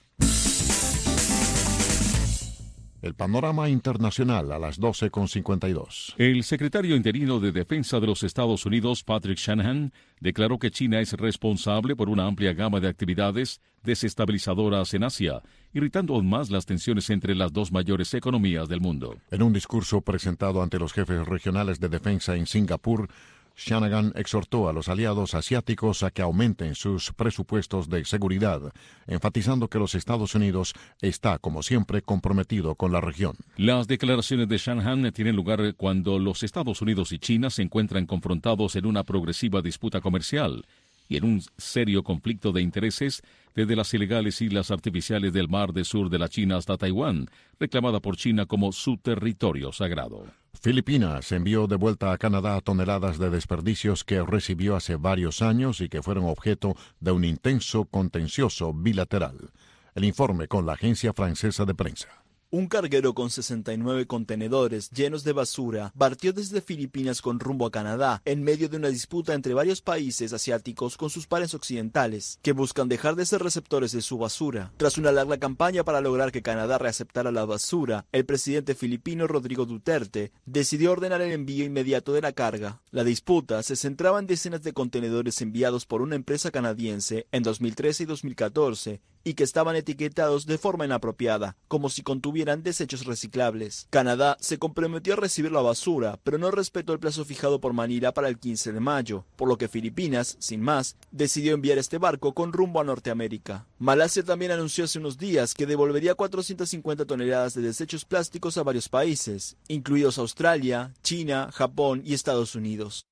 El panorama internacional a las doce con cincuenta y dos. El secretario interino de Defensa de los Estados Unidos, Patrick Shanahan, declaró que China es responsable por una amplia gama de actividades desestabilizadoras en Asia, irritando aún más las tensiones entre las dos mayores economías del mundo. En un discurso presentado ante los jefes regionales de defensa en Singapur, Shanahan exhortó a los aliados asiáticos a que aumenten sus presupuestos de seguridad, enfatizando que los Estados Unidos está, como siempre, comprometido con la región. Las declaraciones de Shanahan tienen lugar cuando los Estados Unidos y China se encuentran confrontados en una progresiva disputa comercial y en un serio conflicto de intereses desde las ilegales islas artificiales del mar del sur de la China hasta Taiwán, reclamada por China como su territorio sagrado. Filipinas envió de vuelta a Canadá toneladas de desperdicios que recibió hace varios años y que fueron objeto de un intenso contencioso bilateral. El informe con la agencia francesa de prensa. Un carguero con sesenta y nueve contenedores llenos de basura partió desde Filipinas con rumbo a Canadá en medio de una disputa entre varios países asiáticos con sus pares occidentales, que buscan dejar de ser receptores de su basura. Tras una larga campaña para lograr que Canadá reaceptara la basura, el presidente filipino Rodrigo Duterte decidió ordenar el envío inmediato de la carga. La disputa se centraba en decenas de contenedores enviados por una empresa canadiense en dos mil trece y dos mil catorce, y que estaban etiquetados de forma inapropiada, como si contuvieran desechos reciclables. Canadá se comprometió a recibir la basura, pero no respetó el plazo fijado por Manila para el quince de mayo, por lo que Filipinas, sin más, decidió enviar este barco con rumbo a Norteamérica. Malasia también anunció hace unos días que devolvería cuatrocientas cincuenta toneladas de desechos plásticos a varios países, incluidos Australia, China, Japón y Estados Unidos.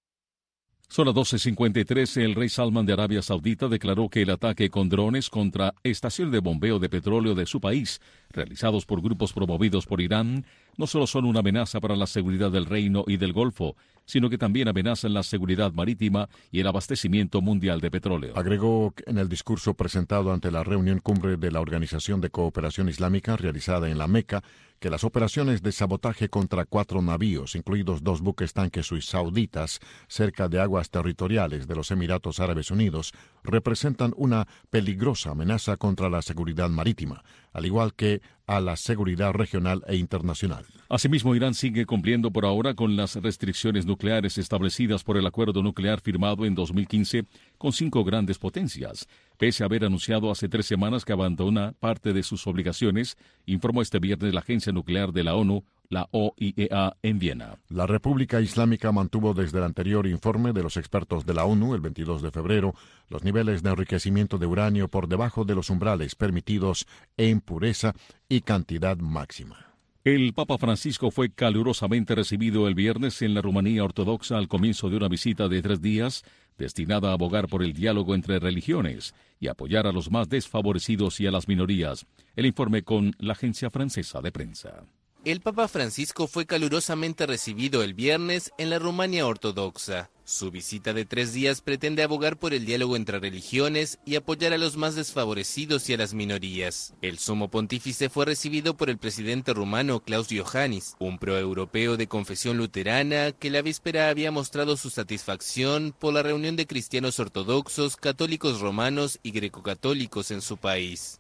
Son las doce cincuenta y tres. El rey Salman de Arabia Saudita declaró que el ataque con drones contra estaciones de bombeo de petróleo de su país, realizados por grupos promovidos por Irán, no solo son una amenaza para la seguridad del reino y del Golfo, sino que también amenazan la seguridad marítima y el abastecimiento mundial de petróleo. Agregó en el discurso presentado ante la reunión cumbre de la Organización de Cooperación Islámica realizada en la Meca que las operaciones de sabotaje contra cuatro navíos, incluidos dos buques tanques sauditas, cerca de aguas territoriales de los Emiratos Árabes Unidos, representan una peligrosa amenaza contra la seguridad marítima, al igual que a la seguridad regional e internacional. Asimismo, Irán sigue cumpliendo por ahora con las restricciones nucleares establecidas por el acuerdo nuclear firmado en dos mil quince con cinco grandes potencias, pese a haber anunciado hace tres semanas que abandona parte de sus obligaciones, informó este viernes la Agencia Nuclear de la ONU, la O I E A, en Viena. La República Islámica mantuvo desde el anterior informe de los expertos de la ONU, el veintidós de febrero, los niveles de enriquecimiento de uranio por debajo de los umbrales permitidos en pureza y cantidad máxima. El Papa Francisco fue calurosamente recibido el viernes en la Rumanía ortodoxa al comienzo de una visita de tres días destinada a abogar por el diálogo entre religiones y apoyar a los más desfavorecidos y a las minorías. El informe con la agencia francesa de prensa. El Papa Francisco fue calurosamente recibido el viernes en la Rumania ortodoxa. Su visita de tres días pretende abogar por el diálogo entre religiones y apoyar a los más desfavorecidos y a las minorías. El sumo pontífice fue recibido por el presidente rumano Klaus Iohannis, un proeuropeo de confesión luterana que la víspera había mostrado su satisfacción por la reunión de cristianos ortodoxos, católicos romanos y grecocatólicos en su país.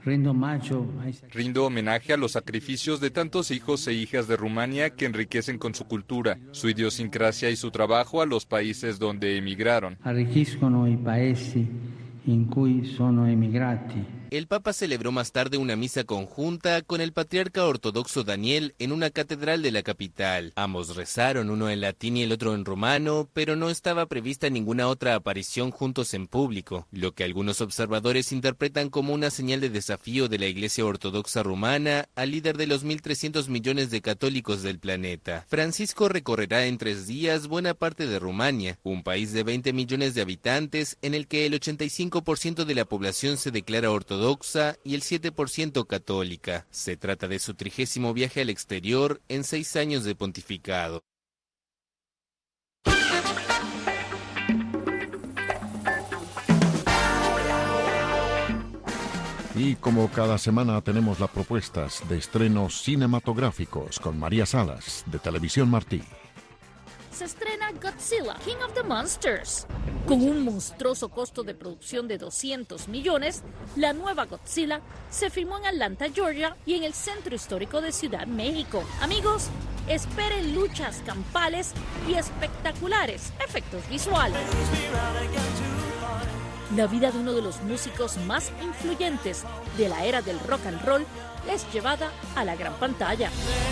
Rindo homenaje a los sacrificios de tantos hijos e hijas de Rumania que enriquecen con su cultura, su idiosincrasia y su trabajo a los países donde emigraron. Arricchiscono i paesi in cui sono emigrati. El Papa celebró más tarde una misa conjunta con el patriarca ortodoxo Daniel en una catedral de la capital. Ambos rezaron, uno en latín y el otro en rumano, pero no estaba prevista ninguna otra aparición juntos en público, lo que algunos observadores interpretan como una señal de desafío de la Iglesia Ortodoxa rumana al líder de los mil trescientos millones de católicos del planeta. Francisco recorrerá en tres días buena parte de Rumania, un país de veinte millones de habitantes en el que el ochenta y cinco por ciento de la población se declara ortodoxa y el siete por ciento católica. Se trata de su trigésimo viaje al exterior en seis años de pontificado. Y como cada semana tenemos las propuestas de estrenos cinematográficos con María Salas, de Televisión Martí. Se estrena Godzilla, King of the Monsters. Con un monstruoso costo de producción de doscientos millones, la nueva Godzilla se filmó en Atlanta, Georgia y en el centro histórico de Ciudad México. Amigos, esperen luchas campales y espectaculares efectos visuales. La vida de uno de los músicos más influyentes de la era del rock and roll es llevada a la gran pantalla.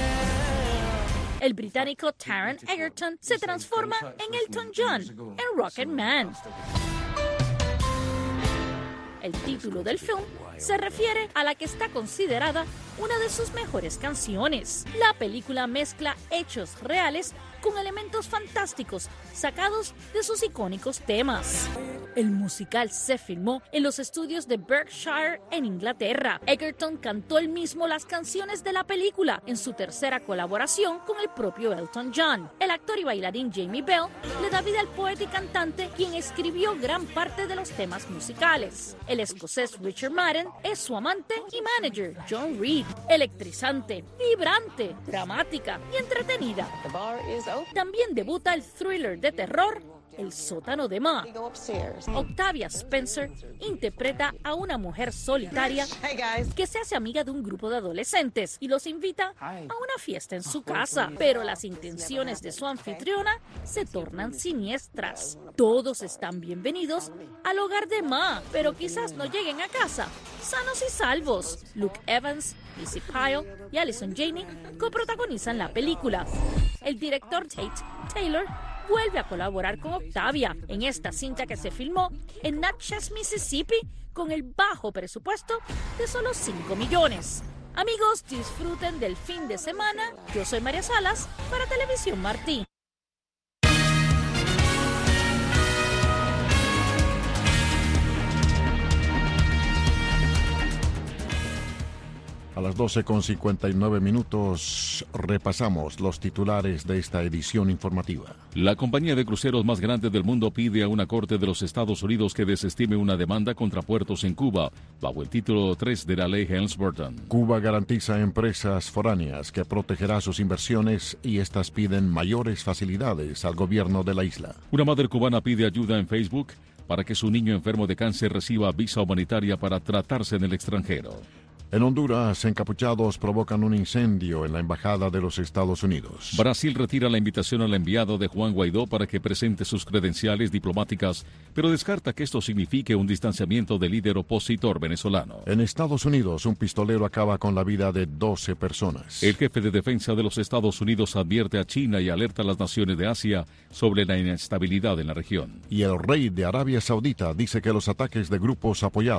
El británico Taron Egerton se transforma en Elton John en Rocketman. El título del film se refiere a la que está considerada una de sus mejores canciones. La película mezcla hechos reales con elementos fantásticos sacados de sus icónicos temas. El musical se filmó en los estudios de Berkshire en Inglaterra. Egerton cantó él mismo las canciones de la película en su tercera colaboración con el propio Elton John. El actor y bailarín Jamie Bell le da vida al poeta y cantante quien escribió gran parte de los temas musicales. El escocés Richard Madden es su amante y manager, John Reid. Electrizante, vibrante, dramática y entretenida. También debuta el thriller de terror El sótano de Ma. Octavia Spencer interpreta a una mujer solitaria que se hace amiga de un grupo de adolescentes y los invita a una fiesta en su casa, pero las intenciones de su anfitriona se tornan siniestras. Todos están bienvenidos al hogar de Ma, pero quizás no lleguen a casa sanos y salvos. Luke Evans, Lizzie Pyle y Allison Janney coprotagonizan la película. El director Tate Taylor vuelve a colaborar con Octavia en esta cinta que se filmó en Natchez, Mississippi, con el bajo presupuesto de solo cinco millones. Amigos, disfruten del fin de semana. Yo soy María Salas para Televisión Martí. A las doce con cincuenta y nueve minutos repasamos los titulares de esta edición informativa. La compañía de cruceros más grande del mundo pide a una corte de los Estados Unidos que desestime una demanda contra puertos en Cuba, bajo el título tres de la ley Helms-Burton. Cuba garantiza a empresas foráneas que protegerá sus inversiones y estas piden mayores facilidades al gobierno de la isla. Una madre cubana pide ayuda en Facebook para que su niño enfermo de cáncer reciba visa humanitaria para tratarse en el extranjero. En Honduras, encapuchados provocan un incendio en la embajada de los Estados Unidos. Brasil retira la invitación al enviado de Juan Guaidó para que presente sus credenciales diplomáticas, pero descarta que esto signifique un distanciamiento del líder opositor venezolano. En Estados Unidos, un pistolero acaba con la vida de doce personas. El jefe de defensa de los Estados Unidos advierte a China y alerta a las naciones de Asia sobre la inestabilidad en la región. Y el rey de Arabia Saudita dice que los ataques de grupos apoyados